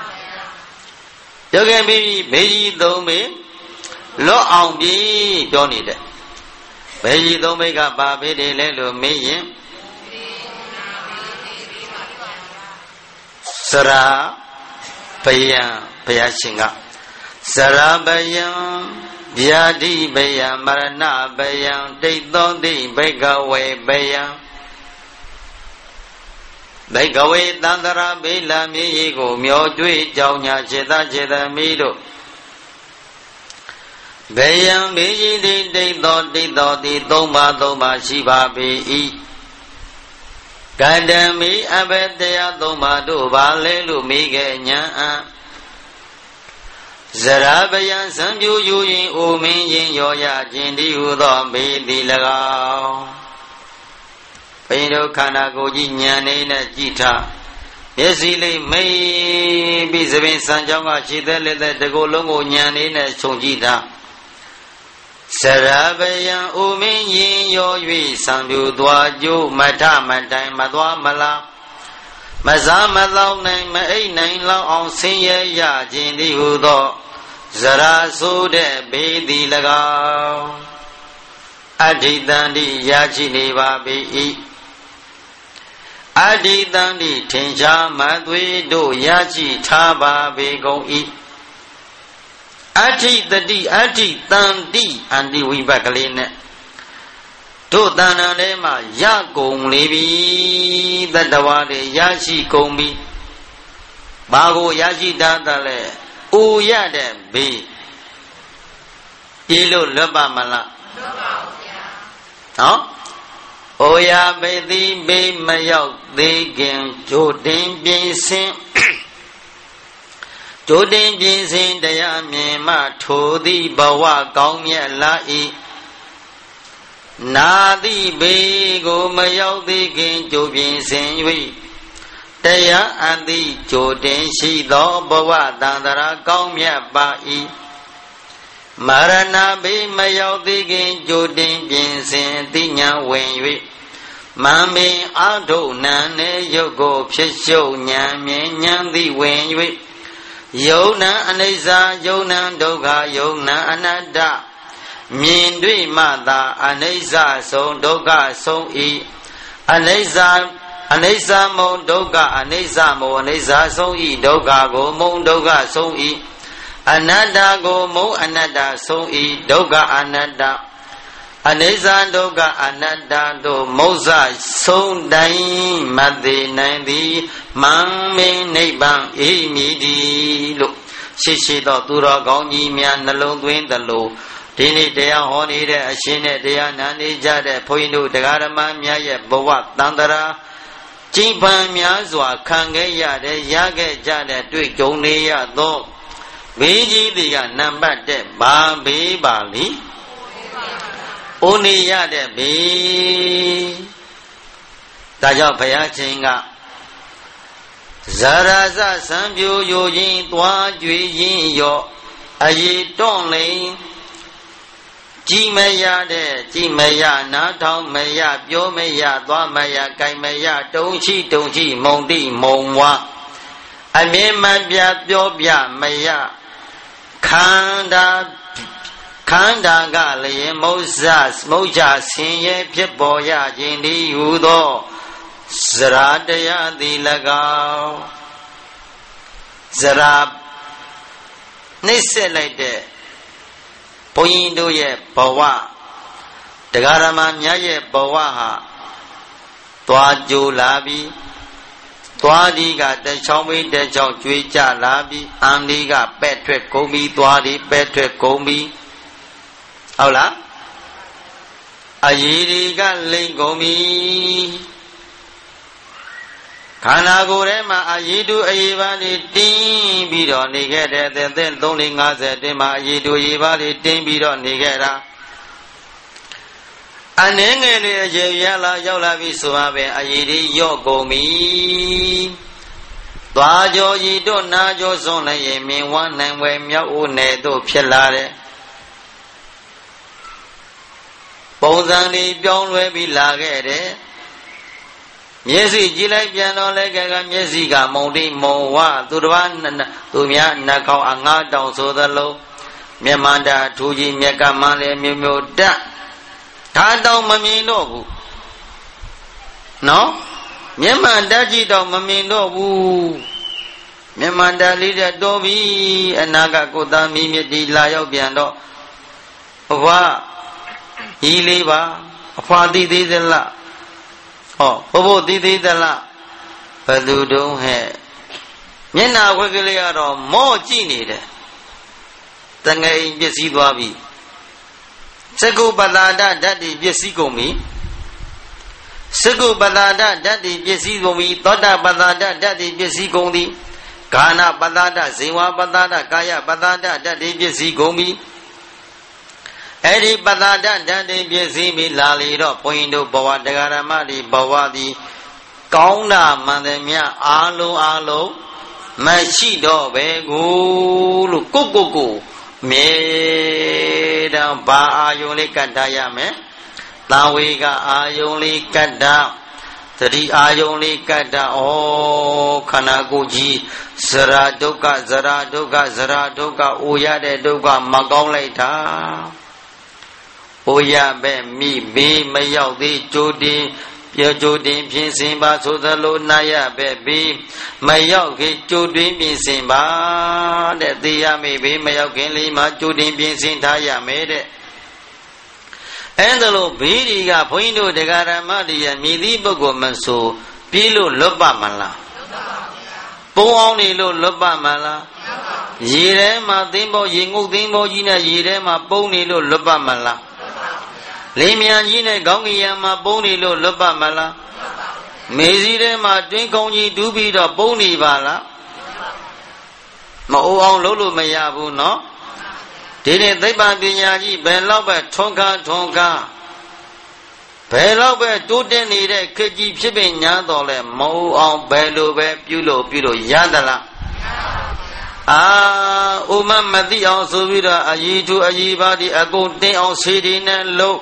ပြောခဲ့ပြီဘေးကြီးသုံးပေလွတ်အောင်ပြီပြောနေတဲ့ဘေးကြီးသုံးပေကပါဘေးတွေလဲလို့မေးရင်စရာဘယံဘုရားရှင်ကစရာဘယံဗျာတိဘယံမရဏဘယံဒိဋ္ဌောတိဘိကဝေဘယံဘိကဝေသန္တရာဘိလာမြေကြီးကိုမျောကြွေးကြောင်းညာခြေသားခြေသမီးတို့ဘယံဘေကြီးတိဒိဋ္ဌောဒိဋ္ဌောတိသုံးပါးသုံးပါးရှိပါပေ၏ကတ္တမိအဘတရားသုံးပါးတို့ပါလဲလို့မိခဲ့ညာအံဇရာပယံစံပြူယူရင်အိုမင်းရင်ရောရခြင်းဒီဟုသောမေတိ၎င်းဘိတို့ခန္ဓာကိုယ်ကြီးဉာဏ်နေနဲ့ကြည်ထားမျက်စိလေးမိပြီးသပင်စံကြောင်းကခြေသက်လက်သက်တကိုယ်လုံးကိုဉာဏ်နေနဲ့ခြုံကြည့်ထားဇရာပယံအိုမင်းရင်ရော၍စံပြူသွားကြိုးမထမတိုင်မသွားမလားမစားမသောနိုင်မအိတ်နိုင်လောက်အောင်ဆင်းရဲရခြင်းဒီဟုသောဇရာဆိုတဲ့ဘေးသည်၎င်းအဋ္ဌိတန္တိရရှိနေပါ၏အဋ္ဌိတန္တိထင်ရှားမှသွေးတို့ရရှိထားပါပေကုန်၏အဋ္ဌိတတိအဋ္ဌိတန္တိအန္တိဝိဘတ်ကလေးနဲ့တို့တဏ္ဍာထဲမှာရကုန်လေပြီတတ္တဝါတွေရရှိကုန်ပြီဘာကိုရရှိတတ်တယ်လဲအိုရတဲ့ဘေးပြေလို့လွတ်ပါမလားလွတ်ပါဘူးဗျာဟောအိုရပေတိဘေးမရောက်သေးခင်ကြိုတင်ပြင်ဆင်ကြိုတင်ပြင်ဆင်တရားမြင်မှထိုသည်ဘဝကောင်းမြတ်လာ၏နာတိဘေကိုမရောက်သေးခင်ကြိုပြင်ဆင်၍တရားအတိကြိုတင်ရှိသောဘဝတန္တရာကောင်းမြတ်ပါ၏မရဏဘေမရောက်သေးခင်ကြိုတင်ပြင်ဆင်သိဉာဏ်ဝင်၍မံပင်အာထုနံနေရုပ်ကိုဖြစ်ရှုဉာဏ်မြင်ဉာဏ်သိဝင်၍ယုံနံအနိစ္စယုံနံဒုက္ခယုံနံအနတ္တမြင်တွေ့မှသာအနိစ္စဆုံးဒုက္ခဆုံး၏အနိစ္စအနိစ္စမုံဒုက္ခအနိစ္စမုံအနိစ္စဆုံး၏ဒုက္ခကိုမုံဒုက္ခဆုံး၏အနတ္တကိုမုံအနတ္တဆုံး၏ဒုက္ခအနတ္တအနိစ္စဒုက္ခအနတ္တတို့မုဇ္ဇဆုံးတိုင်းမသိနိုင်သည်မံမင်းနိဗ္ဗာန်ဤမည်သည်လို့ရှိရှိသောသူတော်ကောင်းကြီးများနှလုံးသွင်းသလိုဒီနေ့တရားဟောနေတဲ့အရှင်နဲ့တရားနာနေကြတဲ့ဘုန်းကြီးတို့တရားဓမ္မများရဲ့ဘဝတန်တရာကျင့်ပံများစွာခံခဲ့ရတဲ့ရခဲ့ကြတဲ့တွေ့ကြုံနေရသောဘေးကြီးတွေကနံပါတ်တဲ့ဘာဘေးပါလိ။အိုနေရတဲ့ဘေးဒါကြောင့်ဘုရားရှင်ကဇာရဇစံပြိုယိုရင်းသွားကြွေရင်းရော့အရေတွန့်လိန်ကြည်မရတဲ့ကြည်မရနားထောင်မရပြောမရသွားမရကြိုင်မရတုံချီတုံချီမုံတိမုံဝါအမြင်မပြပြောပြမရခန္ဓာခန္ဓာကလည်းမௌဇ္ဇမௌဇ္ဇဆင်းရဲဖြစ်ပေါ်ရခြင်းဒီဟုသောဇရာတရားသည်၎င်းဇရာနှိမ့်ဆက်လိုက်တဲ့ဘုန်းကြီးတို့ရဲ့ဘဝတရားဓမ္မများရဲ့ဘဝဟာသွားကြိုလာပြီးသွားဒီကတချောင်းမေးတချောင်းကျွေးကြလာပြီးအန်ဒီကပဲ့ထွက်ကုန်ပြီးသွားဒီပဲ့ထွက်ကုန်ပြီးဟုတ်လားအယီဒီကလိမ့်ကုန်ပြီခန္ဓာကိုယ်ထဲမှာအယီတုအယီပါးလေးတင်းပြီးတော့နေခဲ့တဲ့သက်သက်သုံးလေးငါးဆယ်တင်းမှာအယီတုအယီပါးလေးတင်းပြီးတော့နေခဲ့တာအနှင်းငယ်လေးအကျေရလာရောက်လာပြီဆိုပါပဲအယီဒီရော့ကုန်ပြီသွားကြောဤတို့နာကြောဆုံးလည်းရင်မြင်ဝမ်းနိုင်ဝဲမြောက်ဦးနယ်တို့ဖြစ်လာတဲ့ပုံစံလေးပြောင်းလဲပြီးလာခဲ့တယ်မျက်စိကြည့်လိုက်ပြန်တော့လည်းကမျက်စိကမုံတိမုံဝသူတစ်ပါးသူများနှာခေါင်းအငါးတောင်ဆိုသလိုမျက်မှန်တာထူကြီးမျက်ကမှန်လည်းမျိုးမျိုးတက်ဒါတောင်မမြင်တော့ဘူးနော်မျက်မှန်တက်ကြည့်တော့မမြင်တော့ဘူးမျက်မှန်တက်လေးတဲ့တော်ပြီအနာကကိုသားမီးမြစ်ဒီလာရောက်ပြန်တော့ဘဝဤလေးပါအဖွာတိသေးသလားဟောဘဘတိသေးသလားဘယ်သူတုံးဟဲ့မျက်နာခွက်ကလေးကတော့မော့ကြည့်နေတယ်တငယ်ပစ္စည်းသွားပြီစကုပတ္တာဒဓာတ်တိပစ္စည်းကုန်ပြီစကုပတ္တာဒဓာတ်တိပစ္စည်းကုန်ပြီသောတာပတ္တာဒဓာတ်တိပစ္စည်းကုန်သည်ကာဏပတ္တာဒဇေဝပတ္တာဒကာယပတ္တာဒဓာတ်တိပစ္စည်းကုန်ပြီအဲ့ဒီပတ္တာဒဓာတ်တိပစ္စည်းပြီးလာလေတော့ဘုန်းကြီးတို့ဘဝတရားဓမ္မဒီဘဝသည်ကောင်းတာမှန်တယ်မြအာလုံးအာလုံးမရှိတော့ပဲကိုလို့ကိုကိုကိုမြေတောင်ဘာအာယုံလေးကတ်ထားရမယ်။သာဝေကအာယုံလေးကတ်တာသတိအာယုံလေးကတ်တာဩခန္ဓာကိုယ်ကြီးဇရာဒုက္ခဇရာဒုက္ခဇရာဒုက္ခအိုရတဲ့ဒုက္ခမကောင်းလိုက်တာ။အိုရပဲမိဘေးမရောက်သေးကြိုတင်ပြောကြိုတင်ပြင်ဆင်ပါဆိုသလိုနာရပဲပြီးမရောက်ခင်ကြိုတင်ပြင်ဆင်ပါတဲ့သိရမေဘေးမရောက်ခင်လေးမှာကြိုတင်ပြင်ဆင်ထားရမယ်တဲ့အဲဒါလို့ဘေးဒီကဘုန်းကြီးတို့တရားဓမ္မတွေရမြည်သည့်ပုဂ္ဂိုလ်မဆိုပြေးလို့လွတ်ပါမလားပုံအောင်နေလို့လွတ်ပါမလားရေထဲမှာသင်းပေါ်ရေငုတ်သင်းပေါ်ကြီးနဲ့ရေထဲမှာပုံနေလို့လွတ်ပါမလားလိမ်မြန်ကြီးနဲ့ခေါင်းကြီးရံမှာပုံနေလို့လွတ်ပါမလားမေစီထဲမှာတွင်းကောင်းကြီးတူးပြီးတော့ပုံနေပါလားမအိုအောင်လုပ်လို့မရဘူးနော်ဒီနေ့သိပ္ပံပညာကြီးဘယ်လောက်ပဲထွန်းကားထွန်းကားဘယ်လောက်ပဲတိုးတက်နေတဲ့ခေတ်ကြီးဖြစ်ပင်ညာတော်လဲမအိုအောင်ဘယ်လိုပဲပြုလို့ပြုလို့ရသလားအာဥမမသိအောင်ဆိုပြီးတော့အယီထုအယီပါဒီအကုန်တင်းအောင်စေဒီနဲ့လို့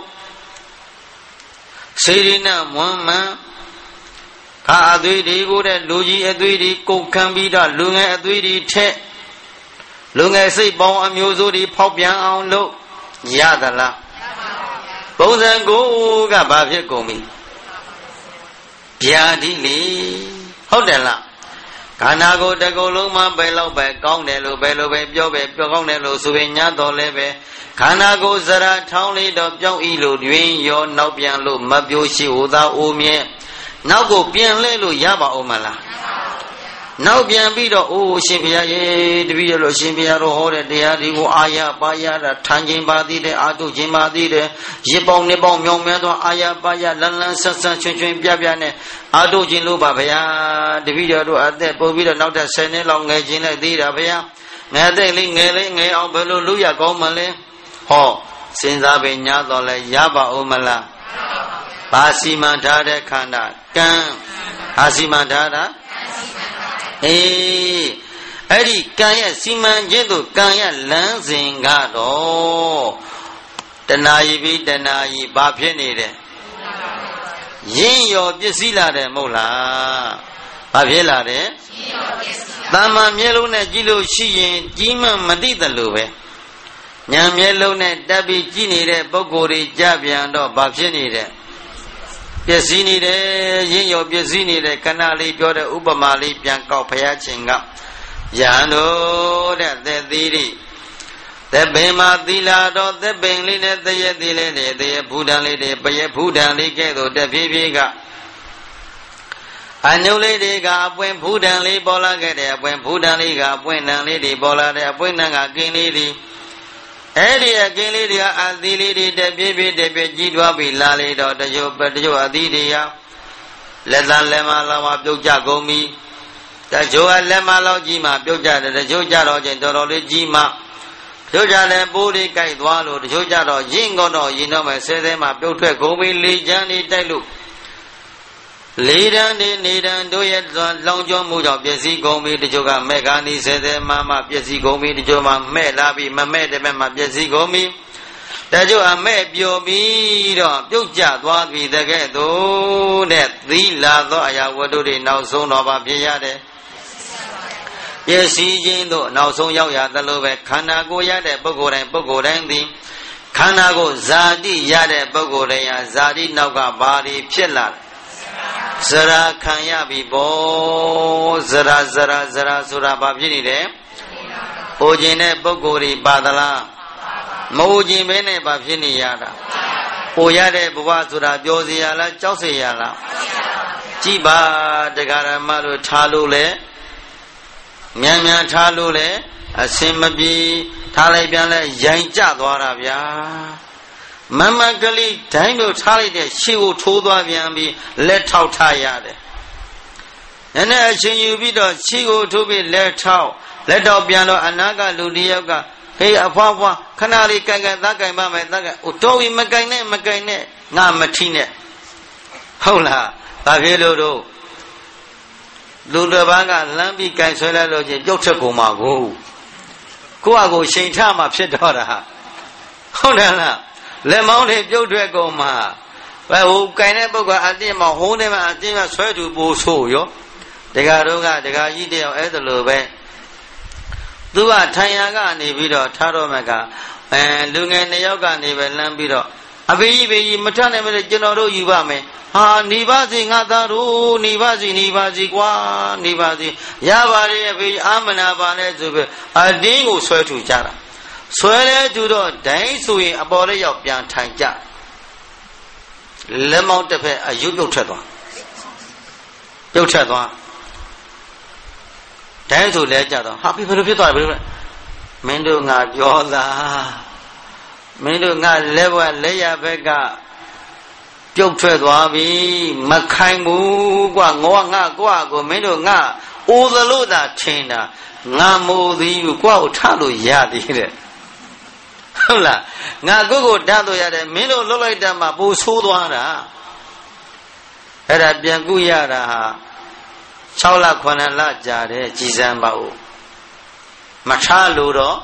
စေရီနာမွမ်းမန်ခါအသွေးတွေကိုတဲ့လူကြီးအသွေးတွေကုန်ခံပြီးတော့လူငယ်အသွေးတွေထက်လူငယ်စိတ်ပေါင်းအမျိုးစုတွေဖောက်ပြန်အောင်လုပ်ရသလားပုံစံကိုကဘာဖြစ်ကုန်ပြီဗျာတိလေဟုတ်တယ်လားခန္ဓာကိုယ်တစ်ခုလုံးမှာဘယ်လောက်ပဲကောင်းတယ်လို့ဘယ်လိုပဲပြောပဲပြောကောင်းတယ်လို့ဆိုရင်ညာတော်လည်းပဲခန္ဓာကိုယ်ဇရာထောင်းလေးတော့ပြောင်းဤလို့တွင်ရောနောက်ပြန်လို့မပြိုးရှိဟူသာအိုမြဲနောက်ကိုပြန်လဲလို့ရပါဦးမလားနောက်ပြန်ပြီးတော့အိုးရှင်ဘုရားရေတပည့်ရလို့ရှင်ဘုရားတော်ဟောတဲ့တရားတွေကိုအာရပါရတာထမ်းခြင်းပါသေးတယ်အာထုခြင်းပါသေးတယ်ရစ်ပေါင်းနှစ်ပေါင်းမြောင်မြန်းသောအာရပါရလန်းလန်းဆက်ဆက်ချွင်ချွင်ပြပြနဲ့အာထုခြင်းလို့ပါဗျာတပည့်တော်တို့အသက်ပို့ပြီးတော့နောက်ထပ်ဆယ်နှစ်လောက်ငယ်ခြင်းလိုက်သေးတာဗျာငယ်တဲ့လေးငယ်လေးငယ်အောင်ဘယ်လိုလုပ်ရကောင်းမလဲဟောစဉ်းစားပင်ညာတော်လဲရပါဦးမလားဘာစီမံထားတဲ့ခန္ဓာကံအာစီမံထားတာအေးအဲ့ဒီကံရဲ့စီမံခြင်းတို့ကံရဲ့လမ်းစဉ်ကတော့တဏှာကြီးပြီးတဏှာကြီးဘာဖြစ်နေတယ်ရင်းရောပစ္စည်းလာတယ်မဟုတ်လားဘာဖြစ်လာတယ်တမ္မာမျက်လုံးနဲ့ကြည့်လို့ရှိရင်ကြီးမှမသိတယ်လို့ပဲဉာဏ်မျက်လုံးနဲ့တက်ပြီးကြည့်နေတဲ့ပုဂ္ဂိုလ်တွေကြပြန်တော့ဘာဖြစ်နေတယ်ပျက်စီးနေတယ်ရင်းရောပျက်စီးနေတယ်ခဏလေးပြောတဲ့ဥပမာလေးပြန်ကောက်ဖျားခြင်းကယဟန်တို့တဲ့သက်သီးတွေသက်ပင်မှာသီလာတော်သက်ပင်လေးနဲ့တရက်သီးလေးနဲ့တရက်ဘူတန်လေးတွေပရက်ဘူတန်လေးကဲ့သို့တဖြည်းဖြည်းကအနုလေးတွေကအပွင့်ဘူတန်လေးပေါ်လာခဲ့တယ်အပွင့်ဘူတန်လေးကအပွင့်နံလေးတွေပေါ်လာတယ်အပွင့်နံကကင်းလေးတွေအဲ့ဒီအကင်းလေးတွေကအသီးလေးတွေတပြည့်ပြည့်တပြည့်ကြီးထွားပြီးလာလေတော့တချို့တချို့အသီးတွေရလက်သားလက်မလောက်မှပြုတ်ကြကုန်ပြီတချို့ကလက်မလောက်ကြီးမှပြုတ်ကြတယ်တချို့ကြတော့ချင်းတော်တော်လေးကြီးမှပြုတ်ကြတယ်ပိုးလေးကြိုက်သွားလို့တချို့ကြတော့ရင့်ကုန်တော့ရင်တော့မယ်ဆဲဆဲမှပြုတ်ထွက်ကုန်ပြီလေချမ်းတွေတိုက်လို့လေတန်းတွေနေတန်းတို့ရဲ့လောင်ကျွမ်းမှုကြောင့်ပျက်စီးကုန်ပြီတချို့ကမဲ့ကားနေဆဲဆဲမှမှပျက်စီးကုန်ပြီတချို့မှမဲ့လာပြီးမမဲ့တဲ့ဘက်မှပျက်စီးကုန်ပြီတချို့အမဲ့ပျော်ပြီးတော့ပြုတ်ကျသွားပြီတကဲ့သို့တဲ့သီလာသောအရာဝတ္ထုတွေနောက်ဆုံးတော့ပါဖြစ်ရတယ်ပျက်စီးခြင်းတို့နောက်ဆုံးရောက်ရသလိုပဲခန္ဓာကိုယ်ရတဲ့ပုဂ္ဂိုလ်တိုင်းပုဂ္ဂိုလ်တိုင်းသည်ခန္ဓာကိုယ်ဇာတိရတဲ့ပုဂ္ဂိုလ်တိုင်းဟာဇာတိနောက်ကဘာတွေဖြစ်လာဇရာခံရပြီပေါ့ဇရာဇရာဇရာဆိုတာဘာဖြစ်နေလဲဟိုခြင်းတဲ့ပုဂ္ဂိုလ်တွေပါသလားမဟုတ်ခြင်းပဲနဲ့ဘာဖြစ်နေရတာဟိုရတဲ့ဘဝဆိုတာပြောစရာလားကြောက်စရာလားကြည်ပါတရားဓမ္မတို့ထားလို့လေမြန်မြန်ထားလို့လေအစင်မပြေထားလိုက်ပြန်လဲရိုင်ကျသွားတာဗျာမမကလေးဒိုင်းတို့ထားလိုက်တဲ့ရှေ့ကိုထိုးသွားပြန်ပြီးလက်ထောက်ထားရတယ်နည်းနည်းအချိန်ယူပြီးတော့ရှေ့ကိုထိုးပြီးလက်ထောက်လက်တော့ပြန်တော့အနာကလူတယောက်ကဟေးအဖွားဖွားခဏလေးကန်ကန်သားကန်ပါမယ်သားကန်ဟိုတော်ပြီမကန်နဲ့မကန်နဲ့ငါမထီးနဲ့ဟုတ်လားဘာဖြစ်လို့တော့လူတစ်ပါးကလမ်းပြီးကန်ဆွဲလိုက်လို့ချင်းပြုတ်ထွက်ကုန်မှာကိုကိုယ့်အကိုရှိန်ထမှဖြစ်တော့တာဟုတ်တယ်လားလက်မောင်းလေးပြုတ်ထွက်ကုန်မှာဘယ်ဟိုကန်တဲ့ပုဂ္ဂိုလ်အတင်းမဟိုးနေမှာအတင်းမဆွဲသူပို့ဆိုးရောတခါတော့ကတခါကြီးတယောက်အဲ့ဒါလိုပဲသူကထိုင်ရကနေပြီးတော့ထားတော့မှကအဲလူငယ်နှစ်ယောက်ကနေပဲလမ်းပြီးတော့အဖေကြီးဖေကြီးမထနဲ့မနဲ့ကျွန်တော်တို့ယူပါမယ်ဟာနေပါစီငါသားတို့နေပါစီနေပါစီကွာနေပါစီရပါရဲ့အဖေကြီးအာမနာပါနဲ့ဆိုပြီးအတင်းကိုဆွဲထူကြတာဆွဲလဲထူတော့ဒိုင်းဆိုရင်အပေါ်လေးရောက်ပြန်ထိုင်ကြလက်မောင်းတစ်ဖက်အယုတ်ပြုတ်ထွက်သွားပြုတ်ထွက်သွားဒိုင်းဆိုလဲကြတော့ဟာဘယ်လိုဖြစ်သွားလဲဘယ်လိုလဲမင်းတို့ငါပြောသားမင်းတို့ငါလက်ဝက်လက်ရဘက်ကပြုတ်ထွက်သွားပြီမခိုင်ဘူးကွာငေါငါကွာကိုမင်းတို့ငါအိုးသလို့သာထင်တာငါမိုးသည်ဘူးကွာကိုထလို့ရသေးတယ်ဟုတ်လားငါကိုကိုဓာတ်လို့ရတယ်မင်းတို့လွတ်လိုက်တာမှပိုဆိုးသွားတာအဲ့ဒါပြန်ကုရတာဟာ၆လခုနှစ်လကြာတယ်ကြည်စမ်းပါဦးမထားလို့တော့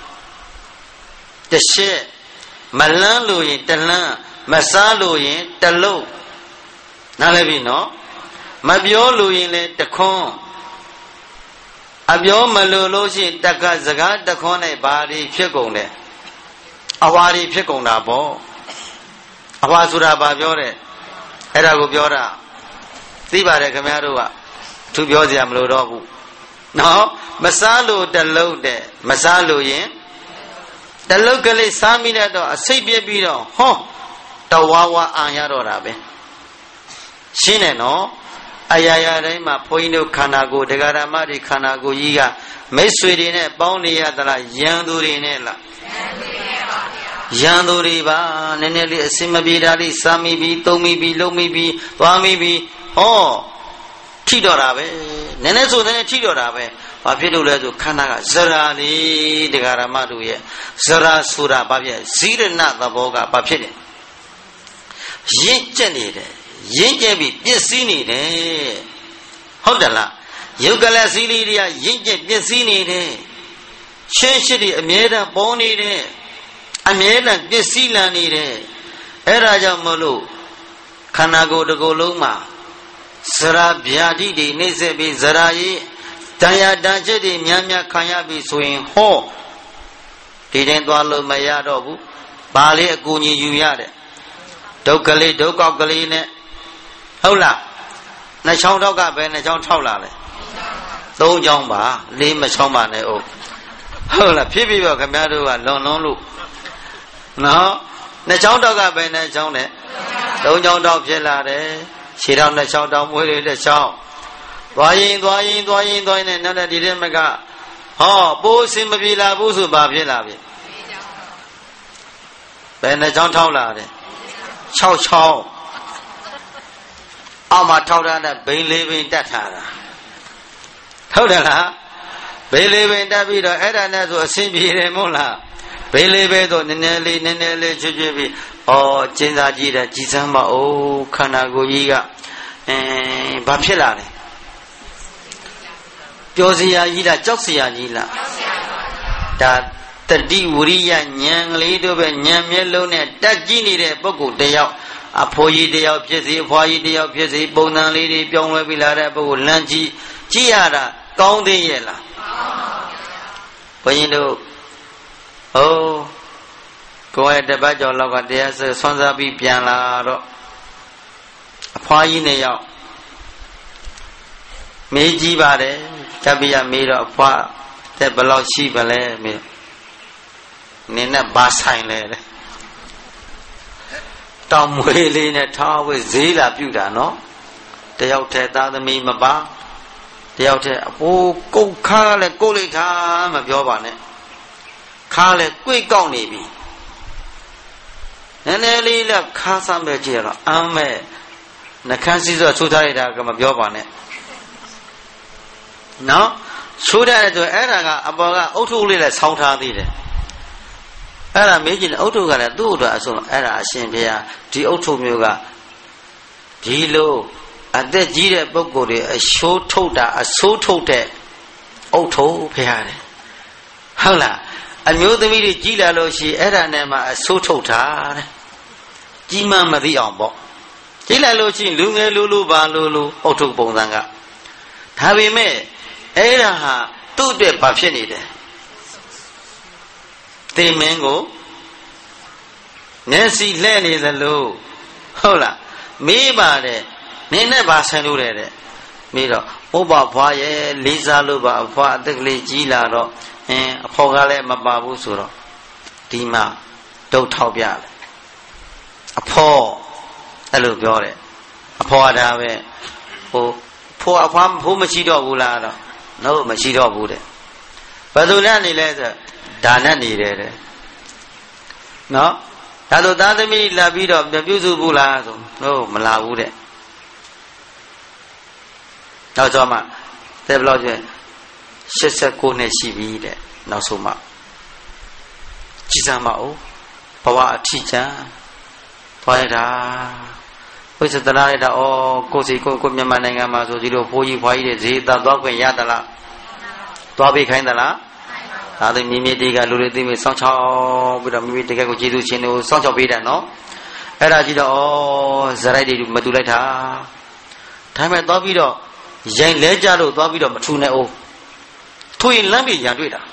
တစ်ရှစ်မလန်းလို့ရင်တလန်းမစားလို့ရင်တလုံးနားလည်ပြီနော်မပြောလို့ရင်လည်းတခွန်းအပြောမလို့လို့ရှိရင်တက္ကစကားတခွန်းနဲ့ဘာတွေဖြစ်ကုန်တယ်အဝါတွေဖြစ်ကုန်တာပေါ့အဝါဆိုတာဘာပြောတယ်အဲ့ဒါကိုပြောတာသိပါတယ်ခင်ဗျားတို့ကသူပြောစရာမလိုတော့ဘူးနော်မစားလို့တလုံးတဲ့မစားလို့ရင်တလုံးကလေးစားမိတဲ့တော့အစိတ်ပြက်ပြီးတော့ဟောတဝါဝါအာရတော့တာပဲရှင်းတယ်နော်အရာရာတိုင်းမှာဘုန်းကြီးတို့ခန္ဓာကိုယ်တရားဓမ္မတွေခန္ဓာကိုယ်ကြီးကမိတ်ဆွေတွေနဲ့ပေါင်းနေရသလားယံသူတွေနဲ့လားယံသူတွေပါနည်းနည်းလေးအစင်မပြေတာလေးစားမိပြီးသုံးမိပြီးလုံးမိပြီးသွားမိပြီးဟောထိတော့တာပဲနည်းနည်းဆိုနည်းနည်းထိတော့တာပဲဘာဖြစ်လို့လဲဆိုခန္ဓာကဇရာလေးတရားဓမ္မတို့ရဲ့ဇရာဆိုတာဘာဖြစ်ဇိရဏသဘောကဘာဖြစ်လဲရင့်ကျက်နေတယ်ရင့်ကျက်ပြီးပြည့်စည်နေတယ်ဟုတ်တယ်လားယုတ်ကလစည်းလေးတွေကရင့်ကျက်ပြည့်စည်နေတယ်ရှင်းရှိတယ်အမြဲတမ်းပေါ်နေတယ်အမြဲတမ်းပြည့်စည်လာနေတယ်အဲ့ဒါကြောင့်မလို့ခန္ဓာကိုယ်တစ်ခုလုံးမှာဇရာဗျာတိတွေနှိမ့်ဆက်ပြီးဇရာရဲ့တရားတန်ချက်တွေများများခံရပြီဆိုရင်ဟောဒီတိုင်းသွားလို့မရတော့ဘူးဘာလေးအကူအညီယူရတယ်ဒုက္ခလေးဒုက္ခကလေးနဲ့ဟုတ်လားနှစ်ချောင်းထောက်ကပဲနှစ်ချောင်းထောက်လာလေသုံးချောင်းပါလေးမချောင်းပါနဲ့ဟုတ်ဟုတ်လားဖြစ်ပြီးတော့ခင်ဗျားတို့ကလွန်လွန်းလို့နော်နှစ်ချောင်းထောက်ကပဲနှစ်ချောင်းနဲ့သုံးချောင်းထောက်ဖြစ်လာတယ်ခြေထောက်နှစ်ချောင်းတောင်းမွေးလေးတစ်ချောင်းသွားရင်သွားရင်သွားရင်သွားရင်နဲ့နောက်တဲ့ဒီတဲ့မကဟောပိုးစင်မပြေလာဘူးဆိုဘာဖြစ်လာပြီဘယ်နှစ်ချောင်းထောက်လာတယ်၆ချောင်းအောက်မှာထောက်ထားတဲ့ဘိန်းလေးဘိန်းတက်ထားတာဟုတ်တယ်လားဘိန်းလေးဘိန်းတက်ပြီးတော့အဲ့ဒါနဲ့ဆိုအဆင်ပြေတယ်မို့လားဘိန်းလေးပဲဆိုနည်းနည်းလေးနည်းနည်းလေးချွတ်ချွတ်ပြီးဩကျင်းစားကြည့်တယ်ကြည်စမ်းမအိုးခန္ဓာကိုယ်ကြီးကအဲဘာဖြစ်လာလဲပျော်စရာကြီးလားကြောက်စရာကြီးလားဒါတတိဝရိယဉာဏ်ကလေးတို့ပဲဉာဏ်မျက်လုံးနဲ့တက်ကြည့်နေတဲ့ပုဂ္ဂိုလ်တယောက်အဖိုးကြီးတယောက်ဖြစ်စီအဖွားကြီးတယောက်ဖြစ်စီပုံစံလေးတွေပြောင်းလဲပြီးလာတဲ့ပုဂ္ဂိုလ်လမ်းကြီးကြည့်ရတာကောင်းသေးရဲ့လားဘုန်းကြီးတို့ဟိုကိုယ်ရဲ့တပတ်ကျော်လောက်ကတရားဆွမ်းစားပြီးပြန်လာတော့အဖွားကြီးနှစ်ယောက်မေးကြည့်ပါတယ်တပည့်ရမေးတော့အဖွားတဲ့ဘယ်လောက်ရှိပါလဲမေးနင်းနဲ့ဘာဆိုင်လဲတောင်မွေးလေးနဲ့ထားဝဲဈေးလာပြုတာနော်တယောက်တည်းသားသမီးမပါတယောက်တည်းအဖိုးကုတ်ခါလဲကိုလိခါမပြောပါနဲ့ခါလဲကြွေ့ကောက်နေပြီနည်းနည်းလေးလက်ခါစမ်းပဲကြည့်ရတော့အမ်းမဲ့နှခမ်းစီးစောထိုးထားလိုက်တာကမပြောပါနဲ့နော်ထိုးထားတဲ့ဆိုအဲ့ဒါကအပေါ်ကအုတ်ထုပ်လေးနဲ့ဆောင်းထားသေးတယ်အဲ့ဒါမေးကြည့်တယ်အုတ်ထုပ်ကလည်းသူ့အတွက်အဆုံးအဲ့ဒါအရှင်ဘုရားဒီအုတ်ထုပ်မျိုးကဒီလိုအသက်ကြီးတဲ့ပုဂ္ဂိုလ်တွေအရှိုးထုတ်တာအဆိုးထုတ်တဲ့အုတ်ထုပ်ဘုရားတယ်ဟုတ်လားအမျိုးသမီးတွေကြီးလာလို့ရှိအဲ့ဒါနဲ့မှအဆိုးထုတ်တာတဲ့ကြီးမှမသိအောင်ပေါ့ကြီးလာလို့ရှိလူငယ်လူလူပါလူလူအုတ်ထုပ်ပုံစံကဒါပေမဲ့အဲ့ဒါဟာသူ့အတွက်ဘာဖြစ်နေတယ်တေမင်းကိုမျက်စိလှဲ့နေသလိုဟုတ်လားမေးပါတယ်နင်းနဲ့ဘာဆိုင်လို့လဲတဲ့မေးတော့ဘုရားဖွားရဲ့လေးစားလို့ပါအဖွားအသက်ကလေးကြီးလာတော့အင်းအဖော်ကလည်းမပါဘူးဆိုတော့ဒီမှာဒုတ်ထောက်ပြတယ်အဖော်အဲ့လိုပြောတယ်အဖော်ကဒါပဲဟိုဖိုးအဖွားဖိုးမရှိတော့ဘူးလားတော့နော်မရှိတော့ဘူးတဲ့ဘယ်သူနဲ့နေလဲဆိုဒါနဲ့နေတယ်တဲ့နော်ဒါဆိုသားသမီးလာပြီးတော့ပြုစုဘူးလားဆိုနော်မလာဘူးတဲ့နောက်ဆုံးမှတဲ့ဘလောက်ကျရှစ်ဆယ့်ကိုနှစ်ရှိပြီတဲ့နောက်ဆုံးမှကြည်စမ်းမအောင်ဘဝအထီးချမ်းသွားရတာဝိသတနာရတာဩကိုစီကိုကိုမြန်မာနိုင်ငံမှာဆိုဒီလိုဘိုးကြီးဖွားကြီးတဲ့ဈေးသားသွားခွင့်ရသလားသွားပြီးခိုင်းသလားဒါသိမိမိတေကလူတွေသိမိစောင့်ချောက်ပြီးတော့မိမိတကယ်ကိုကျေးဇူးရှင်တို့စောင့်ချောက်ပေးတယ်နော်အဲ့ဒါကြည့်တော့ဩဇရိုက်တွေမတူလိုက်တာဒါပေမဲ့သွားပြီးတော့ရိုင်လဲကြလို့သွားပြီးတော့မထူနဲ့အိုးထိုးရင်လမ်းပြီးရံတွေ့တာ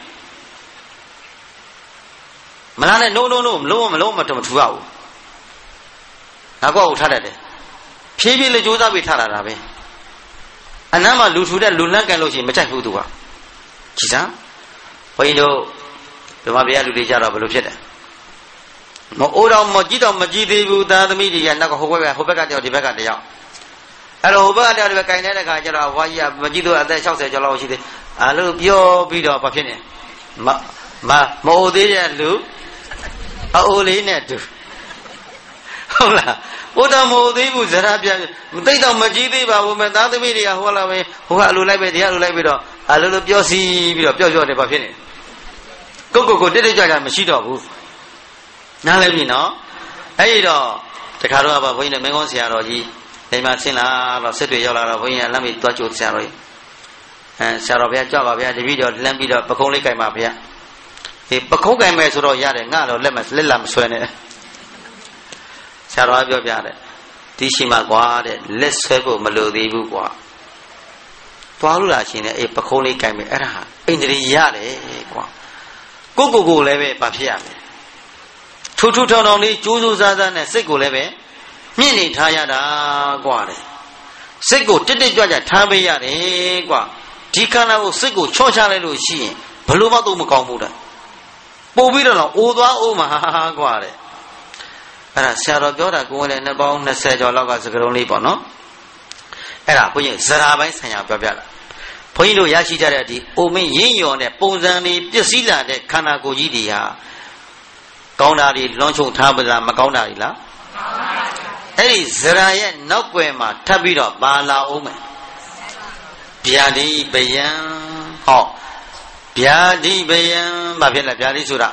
မလားနဲ့ no no no မလုံးမလုံးမထူရဘူးငါကောက်ထားတတ်တယ်ဖြည်းဖြည်းလေးကြိုးစားပြီးထားလာတာပဲအနမ်းမှာလူထူတဲ့လူလန့်ကန်လို့ရှိရင်မကြိုက်ဘူးသူကကြည်စမ်းဘုန်းကြီးတို့ဓမ္မဗျာလူတွေကြတော့ဘယ်လိုဖြစ်တယ်မအိုးတော့မကြည့်တော့မကြည့်သေးဘူးသားသမီးတွေကနောက်ကဟိုဘက်ကဟိုဘက်ကတယောက်ဒီဘက်ကတယောက်အဲ့တော့ဟိုဘက်ကတယောက်ဒီဘက်ကင်နေတဲ့ခါကျတော့ဘွားကြီးကမကြည့်တော့အသက်၆၀ကျော်လောက်ရှိသေးအဲ့လိုပြောပြီးတော့ဘာဖြစ်နေမမမအိုသေးတဲ့လူအအိုလေးနဲ့တူဟုတ်လားဘုရားမဟုတ်သေးဘူးဇရာပြမသိတော့မကြည့်သေးပါဘူးမဲ့သားသမီးတွေကဟိုလာပဲဟိုကအလိုလိုက်ပဲတရားလိုလိုက်ပြီးတော့အလိုလိုပြောစီပြီးတော့ပြောပြောတယ်ဘာဖြစ်နေကိုကိုကိုတိတိကျကျမရှိတော့ဘူးနားလဲပြီနော်အဲ့ဒီတော့တခါတော့ဘုန်းကြီးနဲ့မင်းကုန်းဆရာတော်ကြီးအိမ်မှာဆင်းလာတော့စစ်တွေရောက်လာတော့ဘုန်းကြီးကလမ်းပြီးသွားကြိုဆရာတော်ကြီးအဲဆရာတော်ဘုရားကြွပါဗျာတပည့်တော်လမ်းပြီးတော့ပခုံးလေးကင်ပါဗျာဒီပခုံးကင်မဲ့ဆိုတော့ရတယ်ငါတော့လက်မလက်လာမဆွဲနဲ့ဆရာတော်ကပြောပြတယ်ဒီရှိမှကွာတဲ့လက်ဆွဲဖို့မလိုသေးဘူးကွာသွားလို့လားရှင်တဲ့အေးပခုံးလေးကင်မယ်အဲ့ဒါအိန္ဒြေရတယ်ကွာကိုကိုကိုလည်းပဲဘာဖြစ်ရမလဲထူထူထောင်ထောင်လေးကြိုးစိုးစားစားနဲ့စိတ်ကိုလည်းပဲမြင့်နေထားရတာကွာတဲ့စိတ်ကိုတက်တက်ကြွကြွထားပေးရတယ်ကွာဒီခန္ဓာကိုစိတ်ကိုချော့ချလိုက်လို့ရှိရင်ဘလို့မှတော့မကောင်းဘူးတဲ့ပို့ပြီးတော့အိုသွားအိုမှာကွာတဲ့အဲ့ဒါဆရာတော်ပြောတာကိုယ်လည်းနှစ်ပေါင်း၂၀ကျော်လောက်ကစကလုံးလေးပေါ့နော်အဲ့ဒါဘုန်းကြီးဇရာပိုင်းဆိုင်ရာပြောပြတာဘုန်းကြီးတို့ရရှိကြတဲ့ဒီအိုမင်းရင်းရော်တဲ့ပုံစံလေးပစ္စည်းလာတဲ့ခန္ဓာကိုယ်ကြီးတွေဟာကောင်းတာတွေလွန်ချုံထားပါလားမကောင်းတာတွေလားအဲ့ဒီဇရာရဲ့နောက်ွယ်မှာထပ်ပြီးတော့ပါလာအောင်မယ်ဗျာတိပယံဟောဗျာတိပယံဘာဖြစ်လဲဗျာတိဆိုတာ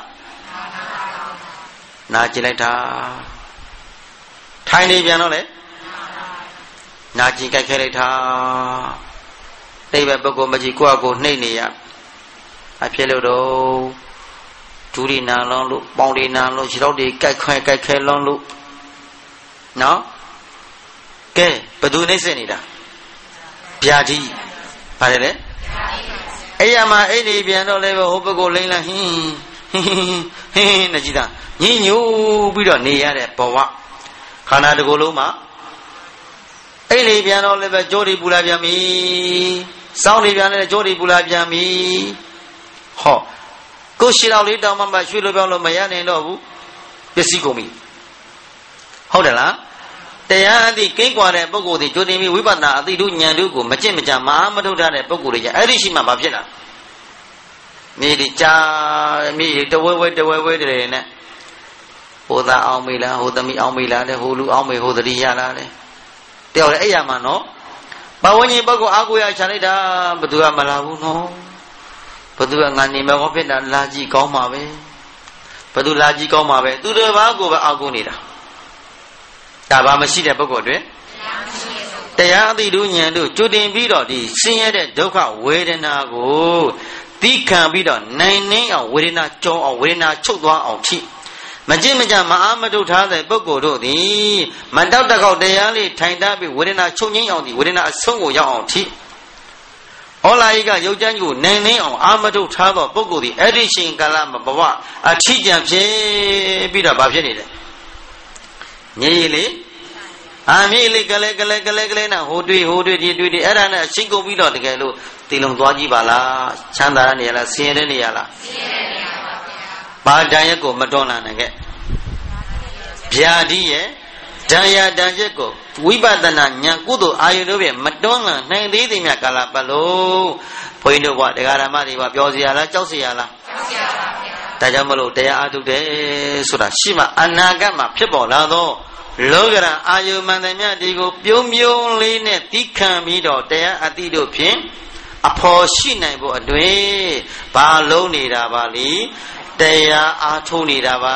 နာကျင်လိုက်တာထိုင်နေပြန်တော့လေနာကျင်ကြိုက်ခဲလိုက်တာအိဗယ်ပုဂ္ဂိုလ်မကြီးကိုယ့်အကိုနှိမ့်နေရအဖြစ်လို့တော့ဒူရီနာလုံးလို့ပေါင်ဒီနာလို့ခြေတော့တွေကြိုက်ခွဲကြိုက်ခဲလုံးလို့နော်ကဲဘသူနှိမ့်စင်နေတာဗျာတိပါတယ်လေအဲ့ရမှာအဲ့ဒီပြန်တော့လေဟိုပုဂ္ဂိုလ်လိမ့်လာဟင်းဟင်းဟင်းနဲ့ကြည်တာညညို့ပြီးတော့နေရတဲ့ဘဝခန္ဓာတစ်ခုလုံးမှာအဲ့ဒီပြန်တော့လေပဲကြိုးဒီပူလာပြန်ပြီစောင်းနေပြန်တဲ့ကြိုးဒီပူလာပြန်ပြီဟောကိုရှိတော်လေးတောင်းမှမှရွှေလိုပြောင်းလို့မရနိုင်တော့ဘူးပစ္စည်းကုန်ပြီဟုတ်တယ်လားတရားအသိကိန်းကွာတဲ့ပုဂ္ဂိုလ်တွေကြိုတင်ပြီးဝိပဿနာအသိတို့ဉာဏ်တို့ကိုမကျင့်မကြမအားမထုတ်ထားတဲ့ပုဂ္ဂိုလ်တွေကြအဲ့ဒီရှိမှဘာဖြစ်လာမြေဒီကြာမြေတဝဲဝဲတဝဲဝဲတည်းနဲ့ဟိုသားအောင်မေးလားဟိုသမီးအောင်မေးလားတဲ့ဟိုလူအောင်မေးဟိုသတိရလားတဲ့တယောက်လည်းအဲ့ရမှာနော်ဘဝဉ္ဇဉ်ပုဂ္ဂိုလ်အာကိုရချလိုက်တာဘသူကမလာဘူးနော်ဘသူကငါနေမကောဖြစ်တာလာကြည့်ကောင်းပါပဲဘသူလာကြည့်ကောင်းပါပဲသူတို့ဘာကိုပဲအာကိုနေတာဒါဘာမရှိတဲ့ပုဂ္ဂိုလ်တွေတရားအသိတို့ဉာဏ်တို့ကြိုတင်ပြီးတော့ဒီဆင်းရဲတဲ့ဒုက္ခဝေဒနာကိုသိခံပြီးတော့နိုင်နှင်းအောင်ဝေဒနာကြောအောင်ဝေဒနာချုပ်သွားအောင်ထိမကြည့်မကြမအားမထုတ်ထားတဲ့ပုဂ္ဂိုလ်တို့သည်မတောက်တကောက်တရားလေးထိုင်တတ်ပြီးဝေဒနာချုပ်ငြိမ်းအောင်ဒီဝေဒနာအဆုံးကိုရောက်အောင်ထိဩလာယိကရုပ်ကြမ်းကိုနိုင်နှင်းအောင်အာမထုတ်ထားသောပုဂ္ဂိုလ်သည်အဲ့ဒီရှင်ကာလမှာဘဝအထိကြံဖြစ်ပြီးတော့ဘာဖြစ်နေလဲငြိရည်လေအာမြေလေကလေးကလေးကလေးကလေးနဲ့ဟိုတွေ့ဟိုတွေ့ဒီတွေ့ဒီအဲ့ဒါနဲ့ရှင်းကုန်ပြီးတော့တကယ်လို့တီလုံးသွားကြည့်ပါလားချမ်းသာတဲ့နေရလားဆင်းရဲတဲ့နေရလားဆင်းရဲတဲ့နေရပါဗျာဘာတန်ရက်ကိုမတွန်းလာနိုင်ခဲ့ဗျာတိရဲ့တန်ရတန်ရက်ကိုဝိပဿနာဉာဏ်ကုသိုလ်အာယုတို့ဖြင့်မတွန်းလာနိုင်သေးသည်မြတ်ကာလပတ်လို့ဘုန်းကြီးတို့ကတရားဓမ္မတွေပါပြောစရာလားကြောက်စရာလားကြောက်စရာပါဗျာဒါကြောင့်မလို့တရားအားထုတ်တယ်ဆိုတာရှိမှအနာဂတ်မှာဖြစ်ပေါ်လာတော့လောကရန်အာယုမန္တမြတ်ဒီကိုပြုံးပြုံးလေးနဲ့တိခံပြီးတော့တရားအတိတို့ဖြင့်အဖော်ရှိနိုင်ဖို့အတွင်ဘာလုံးနေတာပါလိတရားအားထုတ်နေတာပါ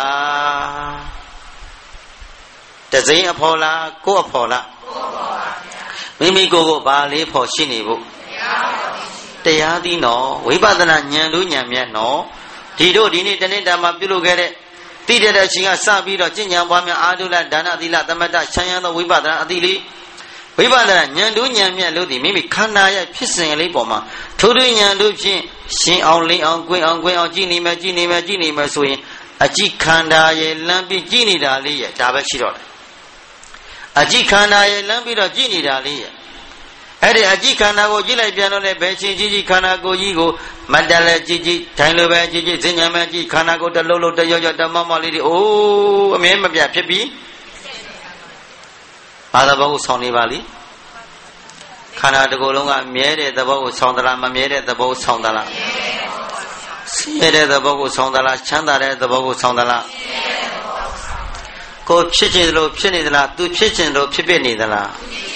တစိမ့်အဖော်လားကိုယ်အဖော်လားကိုယ်အဖော်ပါဗျာမိမိကိုယ်ကိုဘာလေးဖော်ရှိနေဖို့တရားသည်နော်ဝိပဿနာဉာဏ်တို့ဉာဏ်မြတ်နော်ဒီတို့ဒီနေ့တနေ့တာမှာပြုလုပ်ခဲ့တဲ့တိတဲ့တဲ့အချိန်ကစပြီးတော့ကျင့်ကြံပွားများအာထုလဒါနသီလသမတချမ်းရသောဝိပဿနာအတိလေးဝိပဿနာဉာဏ်တို့ဉာဏ်မြတ်လို့ဒီမိမိခန္ဓာရဲ့ဖြစ်စဉ်လေးပေါ်မှာထိုးထွင်းဉာဏ်တို့ဖြင့်ရှင်းအောင်လင်းအောင်ကွင်းအောင်ကွင်းအောင်ကြည့်နေမယ်ကြည့်နေမယ်ကြည့်နေမယ်ဆိုရင်အကြည့်ခန္ဓာရဲ့လမ်းပြီးကြည့်နေတာလေးရဲ့ဒါပဲရှိတော့တယ်အကြည့်ခန္ဓာရဲ့လမ်းပြီးတော့ကြည့်နေတာလေးရဲ့အဲ့ဒီအကြည့်ခန္ဓာကိုကြည့်လိုက်ပြန်တော့လေဘယ်ချင်းကြည့်ကြည့်ခန္ဓာကိုယ်ကြီးကိုမတ်တလဲကြည့်ကြည့်ထိုင်လိုပဲကြည့်ကြည့်ဈဉ္ဉံပဲကြည့်ခန္ဓာကိုယ်တလုံးလုံးတရောရောတမမလေးတွေအိုးအမြဲမပြတ်ဖြစ်ပြီးဘာသဘောကိုဆောင်းနေပါလိခန္ဓာတစ်ခုလုံးကမြဲတဲ့သဘောကိုဆောင်းသလားမမြဲတဲ့သဘောကိုဆောင်းသလားဆင်းရဲတဲ့သဘောကိုဆောင်းသလားချမ်းသာတဲ့သဘောကိုဆောင်းသလားကိုဖြစ်ခြင်းလို့ဖြစ်နေသလားသူဖြစ်ခြင်းလို့ဖြစ်ဖြစ်နေသလား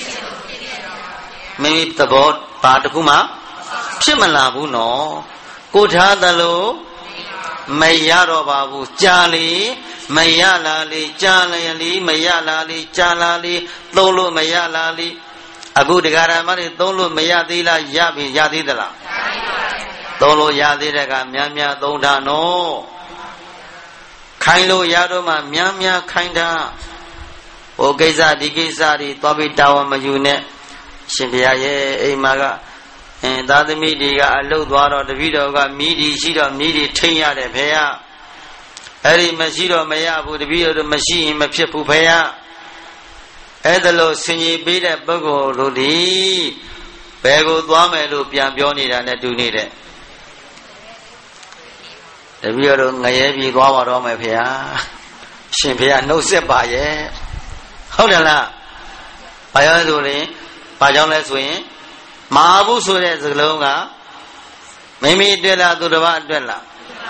မိမိသဘောဘာတစ်ခုမှဖြစ်မလာဘူးနော်ကိုထားသလိုမရတော့ပါဘူးကြာလေမရလာလေကြာလေလေမရလာလေကြာလာလေသုံးလို့မရလာလေအခုတရားဓမ္မတွေသုံးလို့မရသေးလားရပြီရသေးသလားသုံးလို့ရသေးတဲ့ကများများသုံးတာနော်ခိုင်းလို့ရတော့မှများများခိုင်းတာဟိုကိစ္စဒီကိစ္စတွေသွားပြီးတာဝန်မယူနဲ့ရှင်ဘုရားရဲ့အိမ်မှာကအင်းသာသမီတွေကအလုတ်သွားတော့တပည့်တော်ကမိဒီရှိတော့မိဒီထိန်ရတယ်ဖေရအဲ့ဒီမရှိတော့မရဘူးတပည့်တော်မရှိရင်မဖြစ်ဘူးဖေရအဲ့ဒါလို့ဆင်ញီပေးတဲ့ပုဂ္ဂိုလ်တို့ဒီဘယ်ကိုသွားမယ်လို့ပြန်ပြောနေတာနဲ့တူနေတဲ့တပည့်တော်ငရဲပြေသွားပါတော့မယ်ဖေဟာရှင်ဖေဟာနှုတ်ဆက်ပါရဲ့ဟုတ်တယ်လားဘာကြောင့်ဆိုရင်ဘာကြောင့်လဲဆိုရင်မဟာဘုဆိုတဲ့စကားလုံးကမိမိအတွက်လားသူတစ်ပါးအတွက်လား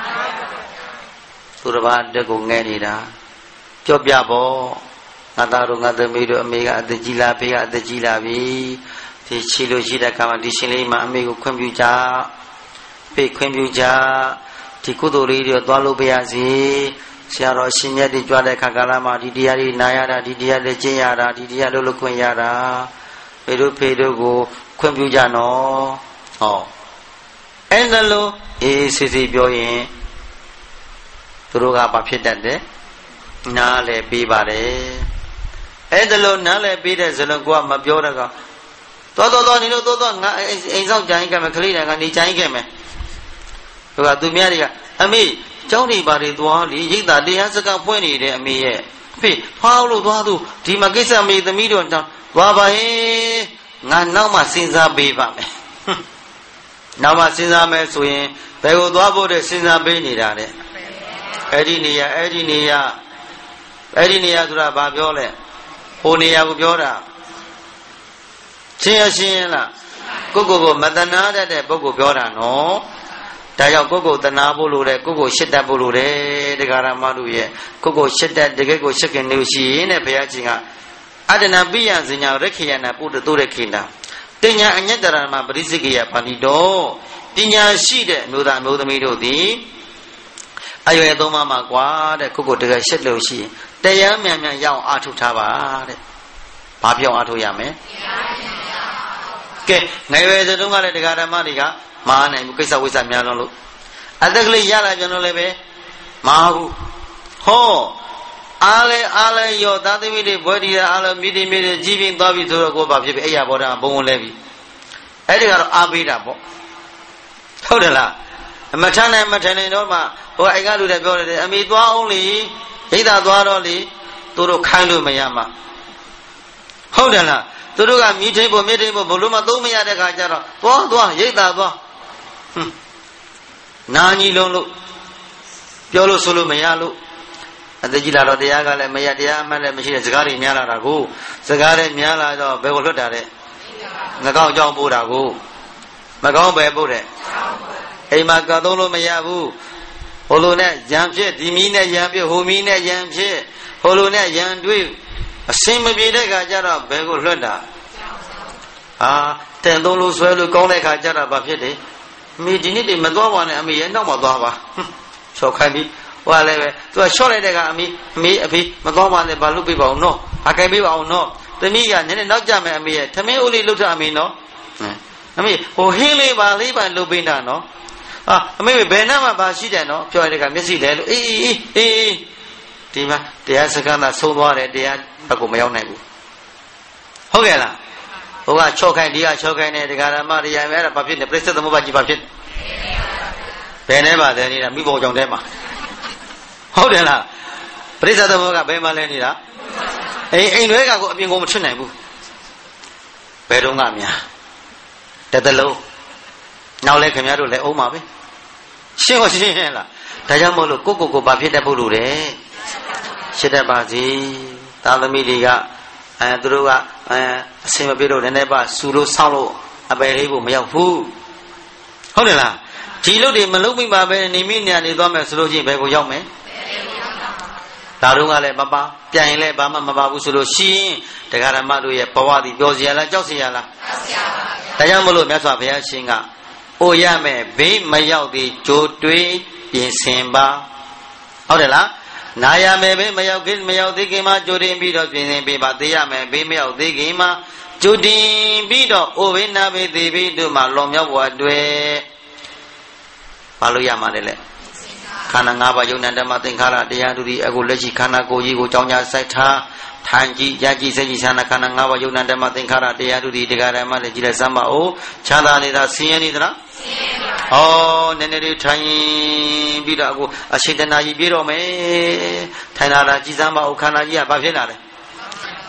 သူတစ်ပါးအတွက်ကိုငဲနေတာကြော့ပြပေါ့ငါသားတို့ငါသမီးတို့အမေကအသက်ကြီးလာဖေကအသက်ကြီးလာပြီဒီချီလို့ရှိတဲ့အခါမှာဒီရှင်လေးမှအမေကိုခွင့်ပြုကြဖေခွင့်ပြုကြဒီကုသိုလ်လေးတွေသွားလို့ပြရစီဆရာတော်ရှင်မြတ်တွေကြွတဲ့ခါကာလမှာဒီတရားတွေနာရတာဒီတရားတွေကျင့်ရတာဒီတရားလို့လို့ခွင့်ရတာဖေတို့ဖေတို့ကိုခွင့်ပြုကြနော်ဟောအဲ့ဒါလို့အေးစစ်စစ်ပြောရင်သူတို့ကဘာဖြစ်တတ်တယ်နားလည်းပြီးပါတယ်အဲ့ဒါလို့နားလည်းပြီးတဲ့ဇလုံးကိုကမပြောတော့တော့တော်တော်နေလို့တော်တော်ငါအိမ်ဆောင်ကြိုင်းခဲ့မယ်ခလေးတွေကနေကြိုင်းခဲ့မယ်သူကသူများတွေကအမေကျောင်းတွေဘာတွေသွားလေရိတ်တာတရားစကားပွင့်နေတယ်အမေရဲ့အဖေဖွားလို့သွားသူဒီမှာကိစ္စမေသမီးတို့သွားပါဟဲ့ငါနောက်မှစဉ်းစားပေးပါမယ်နောက်မှစဉ်းစားမယ်ဆိုရင်ဘယ်ကိုသွားဖို့တဲ့စဉ်းစားပေးနေတာတဲ့အဲ့ဒီနေရာအဲ့ဒီနေရာအဲ့ဒီနေရာဆိုတာဘာပြောလဲဟိုနေရာကိုပြောတာရှင်းရရှင်းလားကိုကိုကိုမတနာတတ်တဲ့ပုဂ္ဂိုလ်ပြောတာနော်ဒါကြောင့်ကိုကိုတနာဖို့လိုတယ်ကိုကိုရှစ်တတ်ဖို့လိုတယ်တရားဓမ္မတို့ရဲ့ကိုကိုရှစ်တတ်တကယ်ကိုရှစ်ခင်နေရှိရင်တဲ့ဘုရားရှင်ကအတ္တနာပိယဇညာရခေယနာပုတ္တိုရခေနာတင်ညာအညတရမပရိစိကေယပါဠိတော်ပညာရှိတဲ့အမျိုးသားအမျိုးသမီးတို့သည်အရွယ်သုံးပါးမှာကွာတဲ့ကိုကိုတကယ်ရှစ်လို့ရှိရင်တရားမြန်မြန်ရအောင်အားထုတ်ထားပါတဲ့ဘာပြောင်းအားထုတ်ရမလဲကဲငယ်ရွယ်စတုန်းကလည်းတရားဓမ္မတွေကမအားနိုင်ဘူးကိစ္စဝိစ္စများလုံးလို့အသက်ကလေးရလာကြတော့လည်းပဲမအားဘူးဟောအားလဲအားလဲရောသာသမီတွေဘွဲဒီအားလဲမိတိမိတွေကြီးပြင်းသွားပြီဆိုတော့ကိုယ်ဘာဖြစ်ပြီအဲ့ရဘောတာဘုံဝင်လဲပြီအဲ့ဒီကတော့အားပေးတာပေါ့ဟုတ်တယ်လားအမထမ်းနဲ့မထမ်းနေတော့မှဟိုအိုင်ကလူတွေပြောတယ်အမိသွားအောင်လေရိတ်တာသွားတော့လေသူတို့ခိုင်းလို့မရမှာဟုတ်တယ်လားသူတို့ကမိထိန်ဖို့မိထိန်ဖို့ဘလို့မှသုံးမရတဲ့ခါကျတော့သွားသွားရိတ်တာသွားဟွန်းနာကြီးလုံးလို့ပြောလို့ဆိုလို့မရလို့အတကြီးလာတော့တရားကလည်းမရတရားအမှန်လည်းမရှိတဲ့စကားတွေများလာတာကိုစကားတွေများလာတော့ဘယ်ကိုလွတ်တာလဲငကောင်းကြောင်းပို့တာကိုမကောင်းပဲပို့တဲ့အိမ်မှာကသုံးလို့မရဘူးဟိုလိုနဲ့ရံဖြစ်ဒီမီးနဲ့ရံဖြစ်ဟိုမီးနဲ့ရံဖြစ်ဟိုလိုနဲ့ရံတွေ့အစင်မပြေတဲ့ခါကျတော့ဘယ်ကိုလွတ်တာဟာတန်သုံးလို့ဆွဲလို့ကောင်းတဲ့ခါကျတော့ဘာဖြစ်တယ်အမေဒီနေ့တည်းမသွားပါနဲ့အမေရဲ့နောက်မှသွားပါချော်ခိုင်းပြီးဟိုကလည်းပဲသူကချော့လိုက်တဲ့ကအမေအမေအဖေမသွားပါနဲ့ဘာလုပ်ပေးပါအောင်နော်အခိုင်ပေးပါအောင်နော်သမီးကနည်းနည်းနောက်ကြမယ်အမေရဲ့သမင်းဦးလေးလှုပ်ထားအမေနော်အမေဟိုဟင်းလေးပါလေးပါလှုပ်ပေးတာနော်အာအမေဘယ်နှမှာပါရှိတယ်နော်ပြောရတဲ့ကမျက်စိလဲလို့အေးအေးအေးအေးဒီမှာတရားစကားသာဆုံးသွားတယ်တရားဘက်ကိုမရောက်နိုင်ဘူးဟုတ်ကဲ့လားဟိုကချော့ခိုင်းဒီကချော့ခိုင်းတဲ့တရားဓမ္မတရားပဲအဲ့ဒါဘာဖြစ်နေပြိဿသမုပ္ပါကြီးဘာဖြစ်ဘယ်နဲ့ပါလဲနေတာမိဘကြောင့်တဲမှာဟုတ်တယ်လားပြိဿသမုပ္ပါကဘယ်မှာလဲနေတာအိမ်အိမ်တွေကကိုအပြင်ကိုမထွက်နိုင်ဘူးဘယ်တော့မှများတတလုံးနောက်လဲခင်ဗျားတို့လည်းအုံးပါပဲရှင်းဟောရှင်းလားဒါကြောင့်မို့လို့ကိုကိုကိုဘာဖြစ်တတ်ဖို့လို့တဲ့ရှင်းတတ်ပါစေသာသမီတွေကအဲသူတို့ကအဲအစင်မပြေတော့နည်းနည်းပါစူလို့ဆောင်းလို့အပယ်လေးဖို့မရောက်ဘူးဟုတ်တယ်လားဒီလို့တွေမလုံးမိပါပဲနေမိညာနေသွားမယ်ဆိုလို့ချင်းဘယ်ကိုရောက်မယ်ဒါတို့ကလည်းမပါပြန်ရင်လည်းဘာမှမပါဘူးဆိုလို့ရှိရင်တရားဓမ္မတို့ရဲ့ဘဝတည်ပျော်စရာလားကြောက်စရာလားကြောက်စရာပါဒါကြောင့်မလို့မြတ်စွာဘုရားရှင်ကအိုရမယ်ဘေးမရောက်သေးကြိုတွေးပြင်ဆင်ပါဟုတ်တယ်လားနာရမယ်ဘေးမရောက်ခင်မရောက်သေးခင်မှာကြိုတင်ပြီးတော့ပြင်ဆင်ပေးပါသိရမယ်ဘေးမရောက်သေးခင်မှာကြိုတင်ပြီးတော့အိုဘေးနာဘေးသေဘေးတို့မှာလွန်မြောက်ဘဝတွေ့ဘာလို့ရမှာလဲလဲခန္ဓာ၅ပါးယုံနာဓမ္မသင်္ခါရတရားတို့ဒီအခုလက်ရှိခန္ဓာကိုယ်ကြီးကိုကြောင်းကြစိုက်ထားထိုင်ကြည့်ရကြည့်စိတ်ကြည့်ဆန္ဒခန္ဓာ၅ပါးယုံနာဓမ္မသင်္ခါရတရားတို့ဒီတရားဓမ္မလည်းကြည့်လိုက်စမ်းပါဦးချမ်းသာနေတာဆင်းရဲနေသလားဆင်းရဲပါဘူးဩနည်းနည်းလေးထိုင်ပြီးတော့အခုအရှိတနာကြီးပြေတော့မယ်ထိုင်လာတာကြည်စမ်းပါဦးခန္ဓာကြီးကဘာဖြစ်လာလဲ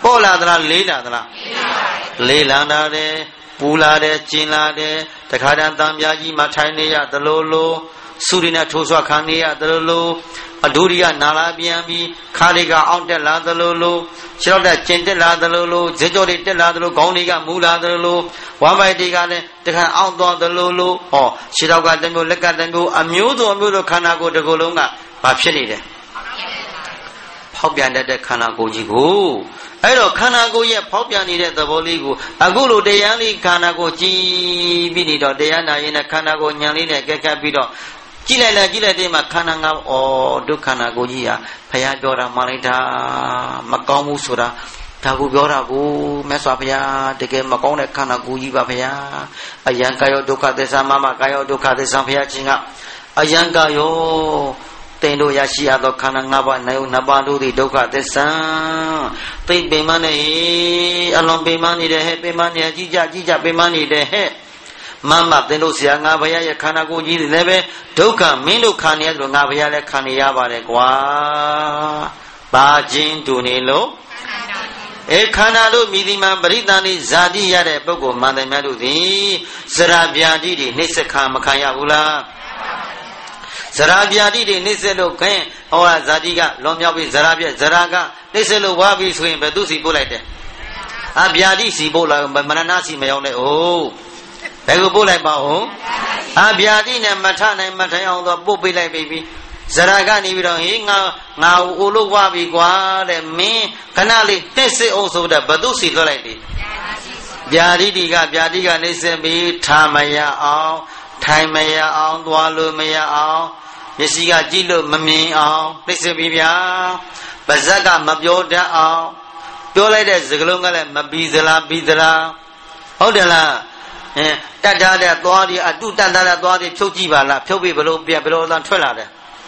ပေါ်လာသလားလေးလာသလားလေးလာတာတယ်ပူလာတယ်ကျင်လာတယ်တခါတည်းတန်ပြားကြီးမှထိုင်နေရသလိုလိုစုရင်းနဲ့ထိုးဆွခံနေရသလိုလိုအဒူရီကနာလာပြန်ပြီးခါလေးကအောင့်တက်လာသလိုလိုခြေထောက်တက်ကျင်တက်လာသလိုလိုဇေကြောတွေတက်လာသလိုခေါင်းတွေကမူလာသလိုလိုဝမ်းပိုက်တွေကလည်းတခါအောင့်သွားသလိုလိုဟောခြေထောက်ကတမျိုးလက်ကတမျိုးအမျိုးစုံအမျိုးစုံခန္ဓာကိုယ်တစ်ခုလုံးကဘာဖြစ်နေတယ်ဖောက်ပြန်တတ်တဲ့ခန္ဓာကိုယ်ကြီးကိုအဲ့တော့ခန္ဓာကိုယ်ရဲ့ဖောက်ပြန်နေတဲ့သဘောလေးကိုအခုလိုတရားလေးခန္ဓာကိုယ်ကြည့်ပြီးနေတော့တရားနာရင်လည်းခန္ဓာကိုယ်ဉာဏ်လေးနဲ့ကဲကပ်ပြီးတော့ကြည့်လိုက်လိုက်ကြည့်လိုက်တဲ့မှာခန္ဓာငါးဩဒုက္ခနာကိုကြီးဟာဘုရားပြောတာမှန်လိုက်တာမကောင်းဘူးဆိုတာဒါကိုပြောတာကိုမြတ်စွာဘုရားတကယ်မကောင်းတဲ့ခန္ဓာကိုကြီးပါဘုရားအယံကာယောဒုက္ခသစ္စာမမကာယောဒုက္ခသစ္စာဘုရားရှင်ကအယံကာယောတင်တို့ရရှိရသောခန္ဓာငါးပါးနာယုနှစ်ပါးတို့သည်ဒုက္ခသစ္စာသိပင်မနဲ့အလုံးပင်မနေတယ်ဟဲ့ပင်မနေကြည့်ကြကြည့်ကြပင်မနေတယ်ဟဲ့မမသင်တို့ဆရာငါဘုရားရဲ့ခန္ဓာကိုယ်ကြီးတွေလည်းပဲဒုက္ခမင်းတို့ခံနေရလို့ငါဘုရားလည်းခံနေရပါတယ်ကွာပါခြင်းတူနေလို့အဲခန္ဓာတို့မြည်ဒီမှာပရိသန္တိဇာတိရတဲ့ပုဂ္ဂိုလ်မှန်တယ်များတို့သည်ဇရာဗျာတိတွေနှိစ္စခံမခံရဘူးလားဇရာဗျာတိတွေနှိစ္စလို့ခင်ဟောဇာတိကလွန်မြောက်ပြီးဇရာပြဇရာကနှိစ္စလို့ဝါပြီးဆိုရင်ဘယ်သူစီပို့လိုက်တယ်အဗျာတိစီပို့လိုက်မရဏစီမရောက်နဲ့ဟုတ်ဘယ်ကိုပို့လိုက်ပါဦးအဗျာတိနဲ့မထနိုင်မထိုင်အောင်တော့ပို့ပေးလိုက်ပြီဇရာကနေပြီးတော့ဟေးငါငါအိုလို့ဝါပြီကွာတဲ့မင်းခဏလေးတစ်စစ်အောင်ဆိုတဲ့ဘသူစီလွှတ်လိုက်တယ်ဗျာတိတိကဗျာတိကနေစစ်ပြီးထားမရအောင်ထိုင်မရအောင်သွားလို့မရအောင်မျက်စိကကြည့်လို့မမြင်အောင်သိစစ်ပြီးဗျာပါဇက်ကမပြောတတ်အောင်ပြောလိုက်တဲ့စကားလုံးကလည်းမပြီးသလားပြီးသလားဟုတ်တယ်လားအဲတတ်ထားတဲ့သွားဒီအတုတတ်ထားတဲ့သွားဒီဖြုတ်ကြည့်ပါလားဖြုတ်ပြီးဘလို့ပြန်ဘလို့အတန်ထွက်လာတယ်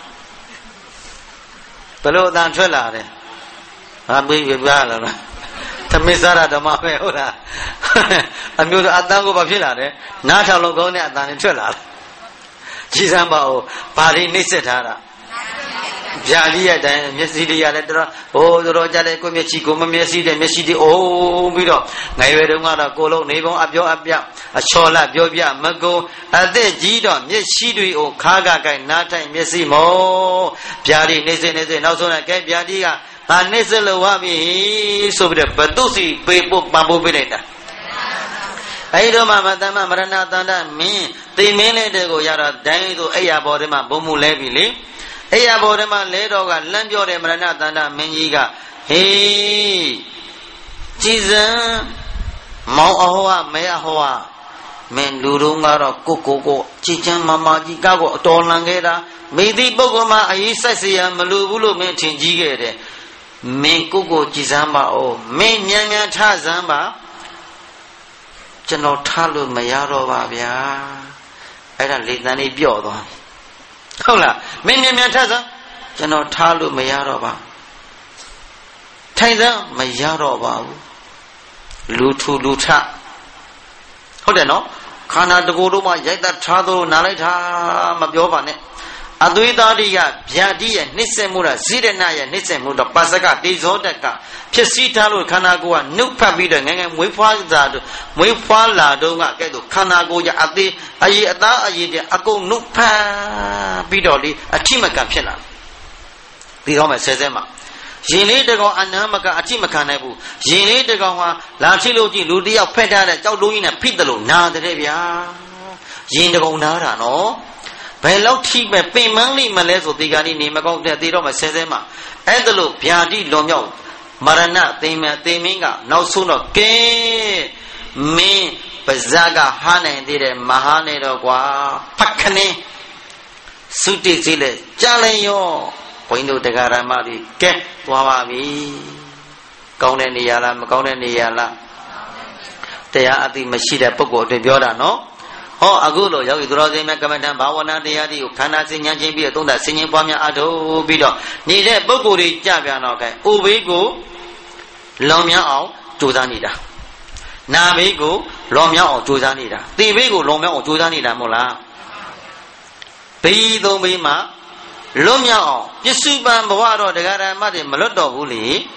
ဘလို့အတန်ထွက်လာတယ်ဟာပြီးပြားလာလားသမစ္ဆရာဓမ္မပဲဟုတ်လားအမျိုးအတန်ကိုဘာဖြစ်လာတယ်နားထောင်လို့ကောင်းတဲ့အတန်နဲ့ထွက်လာတယ်ကြည်စမ်းပါဦးဘာတွေနှိမ့်ဆက်ထားတာဗျာတိရဲ့တိုင်းမျက်စိတွေရလဲတော်ဟိုတော်ကြတဲ့ကိုမျက်စိကိုမမျက်စိတဲ့မျက်စိတွေအိုးပြီးတော့ငယ်ရွယ်တုန်းကတော့ကိုလုံးနေပုံအပြောအပြအချော်လပြောပြမကုံအသက်ကြီးတော့မျက်စိတွေကိုခါကကိုင်နားထိုင်မျက်စိမောဗျာတိနေစေနေစေနောက်ဆုံးကဲဗျာတိကငါနှိမ့်စလို့ဝါပြီဆိုပြီးတော့ဘသူစီပေးဖို့ပန်ဖို့ပေးလိုက်တာအဲ့တော့မှမတမမရဏတန္တမင်းသိမင်းလေးတဲ့ကိုရတော့ဒိုင်းဆိုအဲ့ရပေါ်ထဲမှာဘုံမှုလဲပြီလေအဲ့ရပေါ်ထဲမှာလဲတော့ကလမ်းပြောတဲ့မရဏတန္တမင်းကြီးကဟေးကြည်စံမောင်အဟောမဲအဟောမင်းလူတို့ကတော့ကိုကိုကိုကြည်ချမ်းမမကြီးကောက်အတော်လန်ခဲ့တာမိသည့်ပုဂ္ဂိုလ်မှအရေးစိုက်เสียမလိုဘူးလို့မင်းထင်ကြီးခဲ့တယ်မင်းကိုကိုကြည်စမ်းပါဦးမင်းမြန်မြန်ထစမ်းပါကျွန်တော်ထားလို့မရတော့ပါဗျာအဲ့ဒါလေတန်းလေးပြော့သွားဟုတ်လားမင်းမြန်မြန်ထစမ်းကျွန်တော်ထားလို့မရတော့ပါထိုင်စမ်းမရတော့ပါဘူးလူထူလူထဟုတ်တယ်နော်ခန္ဓာတကူလုံးမှာရိုက်တတ်ထားသလိုနားလိုက်တာမပြောပါနဲ့အသွေးသားတိကဗျာတိရဲ့နှိစ္စမှုတာဇိရဏရဲ့နှိစ္စမှုတော့ပါစကတေဇောတက်ကဖြစ်စည်းထားလို့ခန္ဓာကိုယ်ကနှုတ်ဖတ်ပြီးတော့ငယ်ငယ်မွေးဖွားတာမွေးဖွားလာတော့ကကဲ့သို့ခန္ဓာကိုယ်ရအသေးအရေးအသားအရေးတဲ့အကုန်နှုတ်ဖတ်ပြီးတော့လေအထိမကန်ဖြစ်လာဒီတော့မှဆဲဆဲမှာရင်လေးတကောင်အနမ်းမကအထိမခံနိုင်ဘူးရင်လေးတကောင်ဟာလာထိလို့ကြည့်လူတယောက်ဖက်ထားတဲ့ကြောက်တိုးကြီးနဲ့ဖိတယ်လို့နာတဲ့ဗျာရင်တကောင်နားတာနော်ဘယ်လောက်ထိပဲပင်မန်းလိမလဲဆိုဒီကနေ့နေမကောင်းတဲ့ဒီတော့မှဆဲဆဲမှာအဲ့ဒါလို့ဗျာတိလွန်မြောက်မရဏသိမ့်မယ်သိမင်းကနောက်ဆုံးတော့ကဲမင်းပါဇက်ကဟာနိုင်သေးတယ်မဟာနဲ့တော့ကွာဖတ်ခနင်းသုတိစီလေကြားလဲရောဘုန်းကြီးတို့တရားဓမ္မတွေကဲသွားပါပြီကောင်းတဲ့နေရာလားမကောင်းတဲ့နေရာလားတရားအသိမရှိတဲ့ပုဂ္ဂိုလ်အတွက်ပြောတာနော်ဟောအခုလိုယောဂီသူတော်စင်များကမ္မထံဘာဝနာတရားတွေကိုခန္ဓာစဉ်းဉာဏ်ချင်းပြီးတော့သုံးသဆင်ញင်ပွားများအထုတ်ပြီးတော့နေတဲ့ပုဂ္ဂိုလ်တွေကြပြန်တော့ကဲဥဘေးကိုလောင်မြောက်အောင်ကြိုးစားနေတာနာဘေးကိုလောင်မြောက်အောင်ကြိုးစားနေတာသေဘေးကိုလောင်မြောက်အောင်ကြိုးစားနေတာမဟုတ်လားဘေးသုံးဘေးမှာလွတ်မြောက်အောင်ပစ္စုပန်ဘဝတော့တရားဓမ္မတွေမလွတ်တော့ဘူးလေ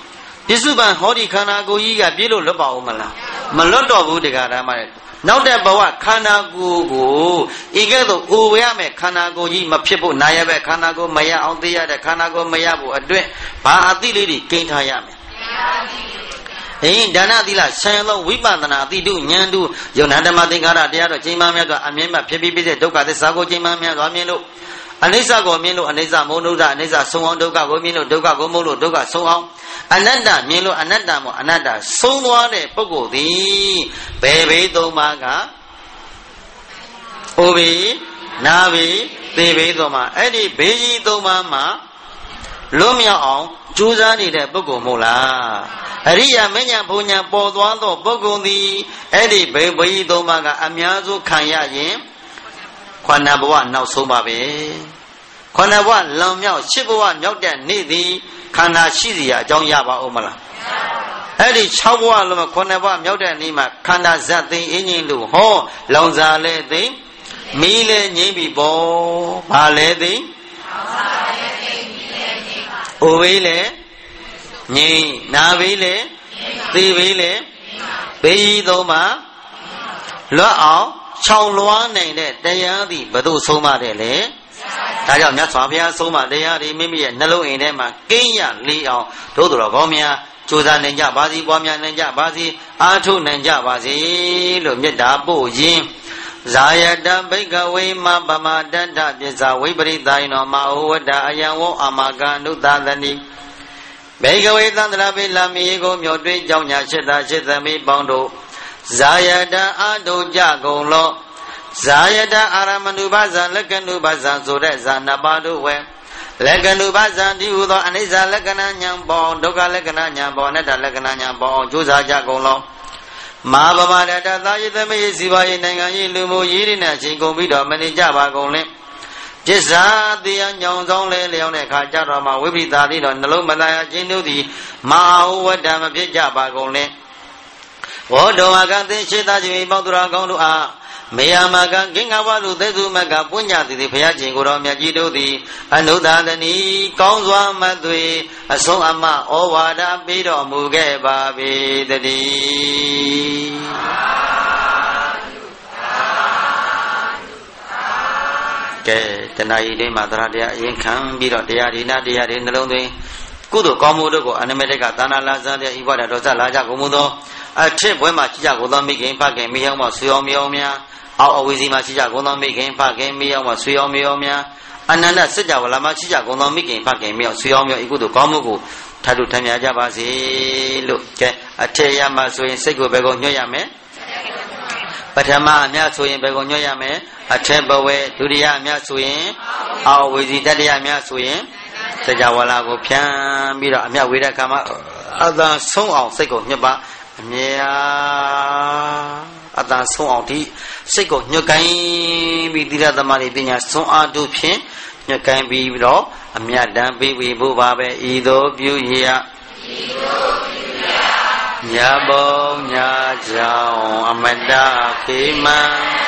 Pisuban Hori Kana Goyiga Bilo Laba Umala Maloto Budigara Mare now that Bawa Kana Go Igado Uweame Kana Goyi Mapipo Nayabe Kanago Maya Aldia the Kanago Mayabu Adre Pa Adili Kintayame Eh, Dana Dila, Shalo, Wibana, Didu, Yandu, Yonada Madigara, Diado, Jimamia, Amima, Pipi, Doka, the Sago, Jimamia, Amilo, Anesa Gomilo, Anesa Monoda, Anesa, so on, Doka, Gomino, Doka, Gomolo, Doka, so on, Ananda, Milo, Ananda, Ananda, so one, Pogo, the Baby Domaga, Obi, Navi, Baby Doma, Eddie, Baby Domama, Lumia on, Juzani, the Pogo Mola. Aria Menya Punya Podwando Bogundi Eddie Baby Domaga Amiazu Kaya Yim Quanabua now Somabe Quanabua Lamia Chibua Nodan Nidi Kana Shizia John Yaba Omala Eddie Chabua Luma Quanaba Nodan Nima Kana Zati Inilu Ho Lonza Ledi Mile Nibi Bo Maledi Ovele Ni Navile, Tivile, Beidoma, Lao, Chow Luan, Dayadi, Badu Soma de Le, Tayam Yaswabia Soma, Dayadi, Mimi, Nalo in Emma, Kenya, Leo, Dodro Gomia, Chuza Ninja Bazi, Bomia Ninja Bazi, Atu Ninja Bazi, Lumida Bojim, Zayada Begaway, Mabama, Dada, Zawi, Dino, Maoda, Ayawo, Amaga, Nudani. Begaway Tandrabi Lamigo, Myotre, Jonia Cheta, Chetami, Bondo, Zayada Ado Jagolo, Zayada Aramanubazan, Lekanubazan, Zurezan, Nabadu, Lekanubazan, Diudo, Anisa, Lekananyam, Bon, Doga Lekananyam, Bonetta, Lekananyam, Bon, Juza Jagolo, Mabamada, Zayatami, Siva, Nangayi, Lumu, Yirina, Chingo, Vido, Manijaba, Gole. Jessa, the young only Leone Kajarama, we be that on the Lomada, Jinudi, Mao, Dama Pijaba Gole. Odo Agante Chetaji, Bandura Gondua, Mayamaga, Gingawalu, Dedu Maga, Punya, the Piaji, Goromia Jidodi, Anudani, Kongwa Madui, Asoma, Owada, Bido, Muge, Babi, the D. Tonight, they Madradia, Income, Bido, Diarina, Diarin, the Lone, Kudo, Comodo, Animatica, Tana Lazada, Ivada, Rosa, Laja, Comodo, a trip when Machicha, Godomi, Park, and Mioma, Suomiomia, always in Machicha, Godomi, Park, and Mioma, Suomiomia, Ananda, Seja, Lamachicha, Godomi, Park, and Mio, Suomio, Igudu, Comogo, Tadu Tamia Jabasi, look, a Tayama, so in Sego Bego, Noyame. Patama, Miasu, Bego, Noyame. A temple way, Duria Miasuin, our with the Dadia Miasuin, the Jawala Pian, Mira, Mia Vida Kama, other song of Seko Nyaba, Mia, other song of the Seko Nyokai, we did the Maridina, so are do pin, Nyokai be law, a Mia Dambi, we move Abe, Ido, Buya, Yabo, Nyajao, Amanda, Kima.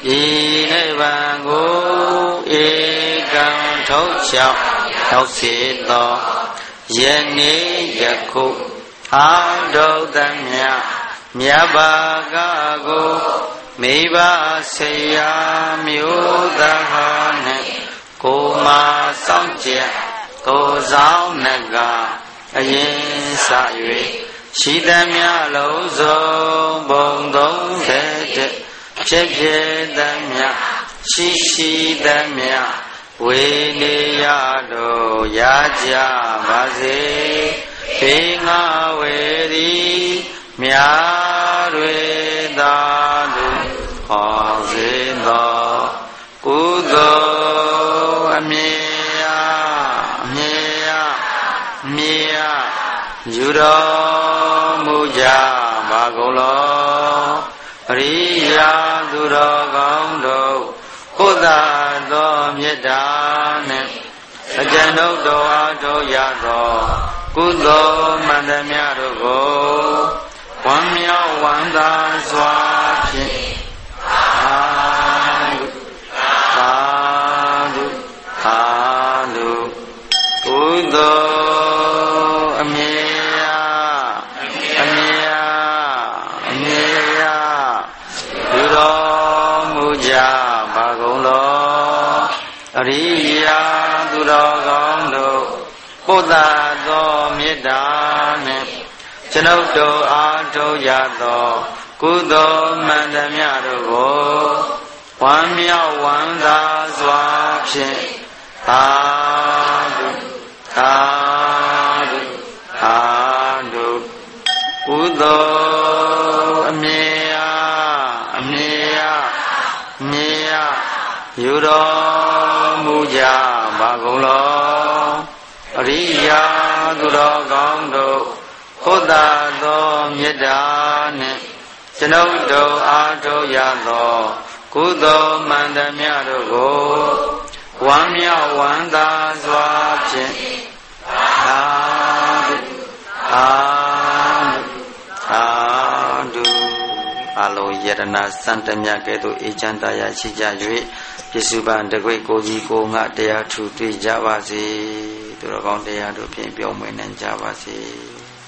Inevango Egan Tocha Tausido Yeni Yaku Ado Damya Myabagago Miba Seya Myudahane Kuma Samjia Kozao Naga Ayin Sayue Shidamya Lozo Bondong Tete Chepe Damya, Shishi Damya, Winiyado Yaja Maze, Pinga Wedi, Myarwe Dadu, Hazindo, Udo, Mia, Mia, Mia, Judo Muja, Bagolo. Riya Duragando, Koda do Miedane, Ajano do Ado Yado, Kudo Mandamiago, Wamia Wanda Swati, Adu, Adu, Adu, Kudo Amia, တော်ကောင်းတို့ပို့သာသောမေတ္တာနှင့်ကျွန်ုပ်တို့အားထုတ်ရသောကုသိုလ်မှန်သမျှတို့ကိုဝမ်းမြောက်ဝမ်းသာစွာဖြင့်သာဓုသာဓုသာဓုကုသိုလ်အမြဲအားအမြဲအားမြဲအားယူတော်မူကြပါကုန်လောအရိယာသူတော်ကောင်းတို့ဘုဒ္ဓသောမေတ္တာနှင့်ကျွန်ုပ်တို့အားထုတ်ရသောကုသိုလ်မှန်သမျှတို့ကိုဝမ်းမြောက်ဝမ်းသာစွာဖြင့်သာဓုသာဓုသာဓုအလုံးယတနာစံတမြတ်ကဲ့သို့အေချမ်းတရားရှိကြ၍ပြစ္စုပန်တကွိကိုကြီးကိုငါတရားထူတွေ့ကြပါစေသူတော်ကောင်းတရားတို့ဖြင့်ပြောင်းမွေးနိုင်ကြပါစေ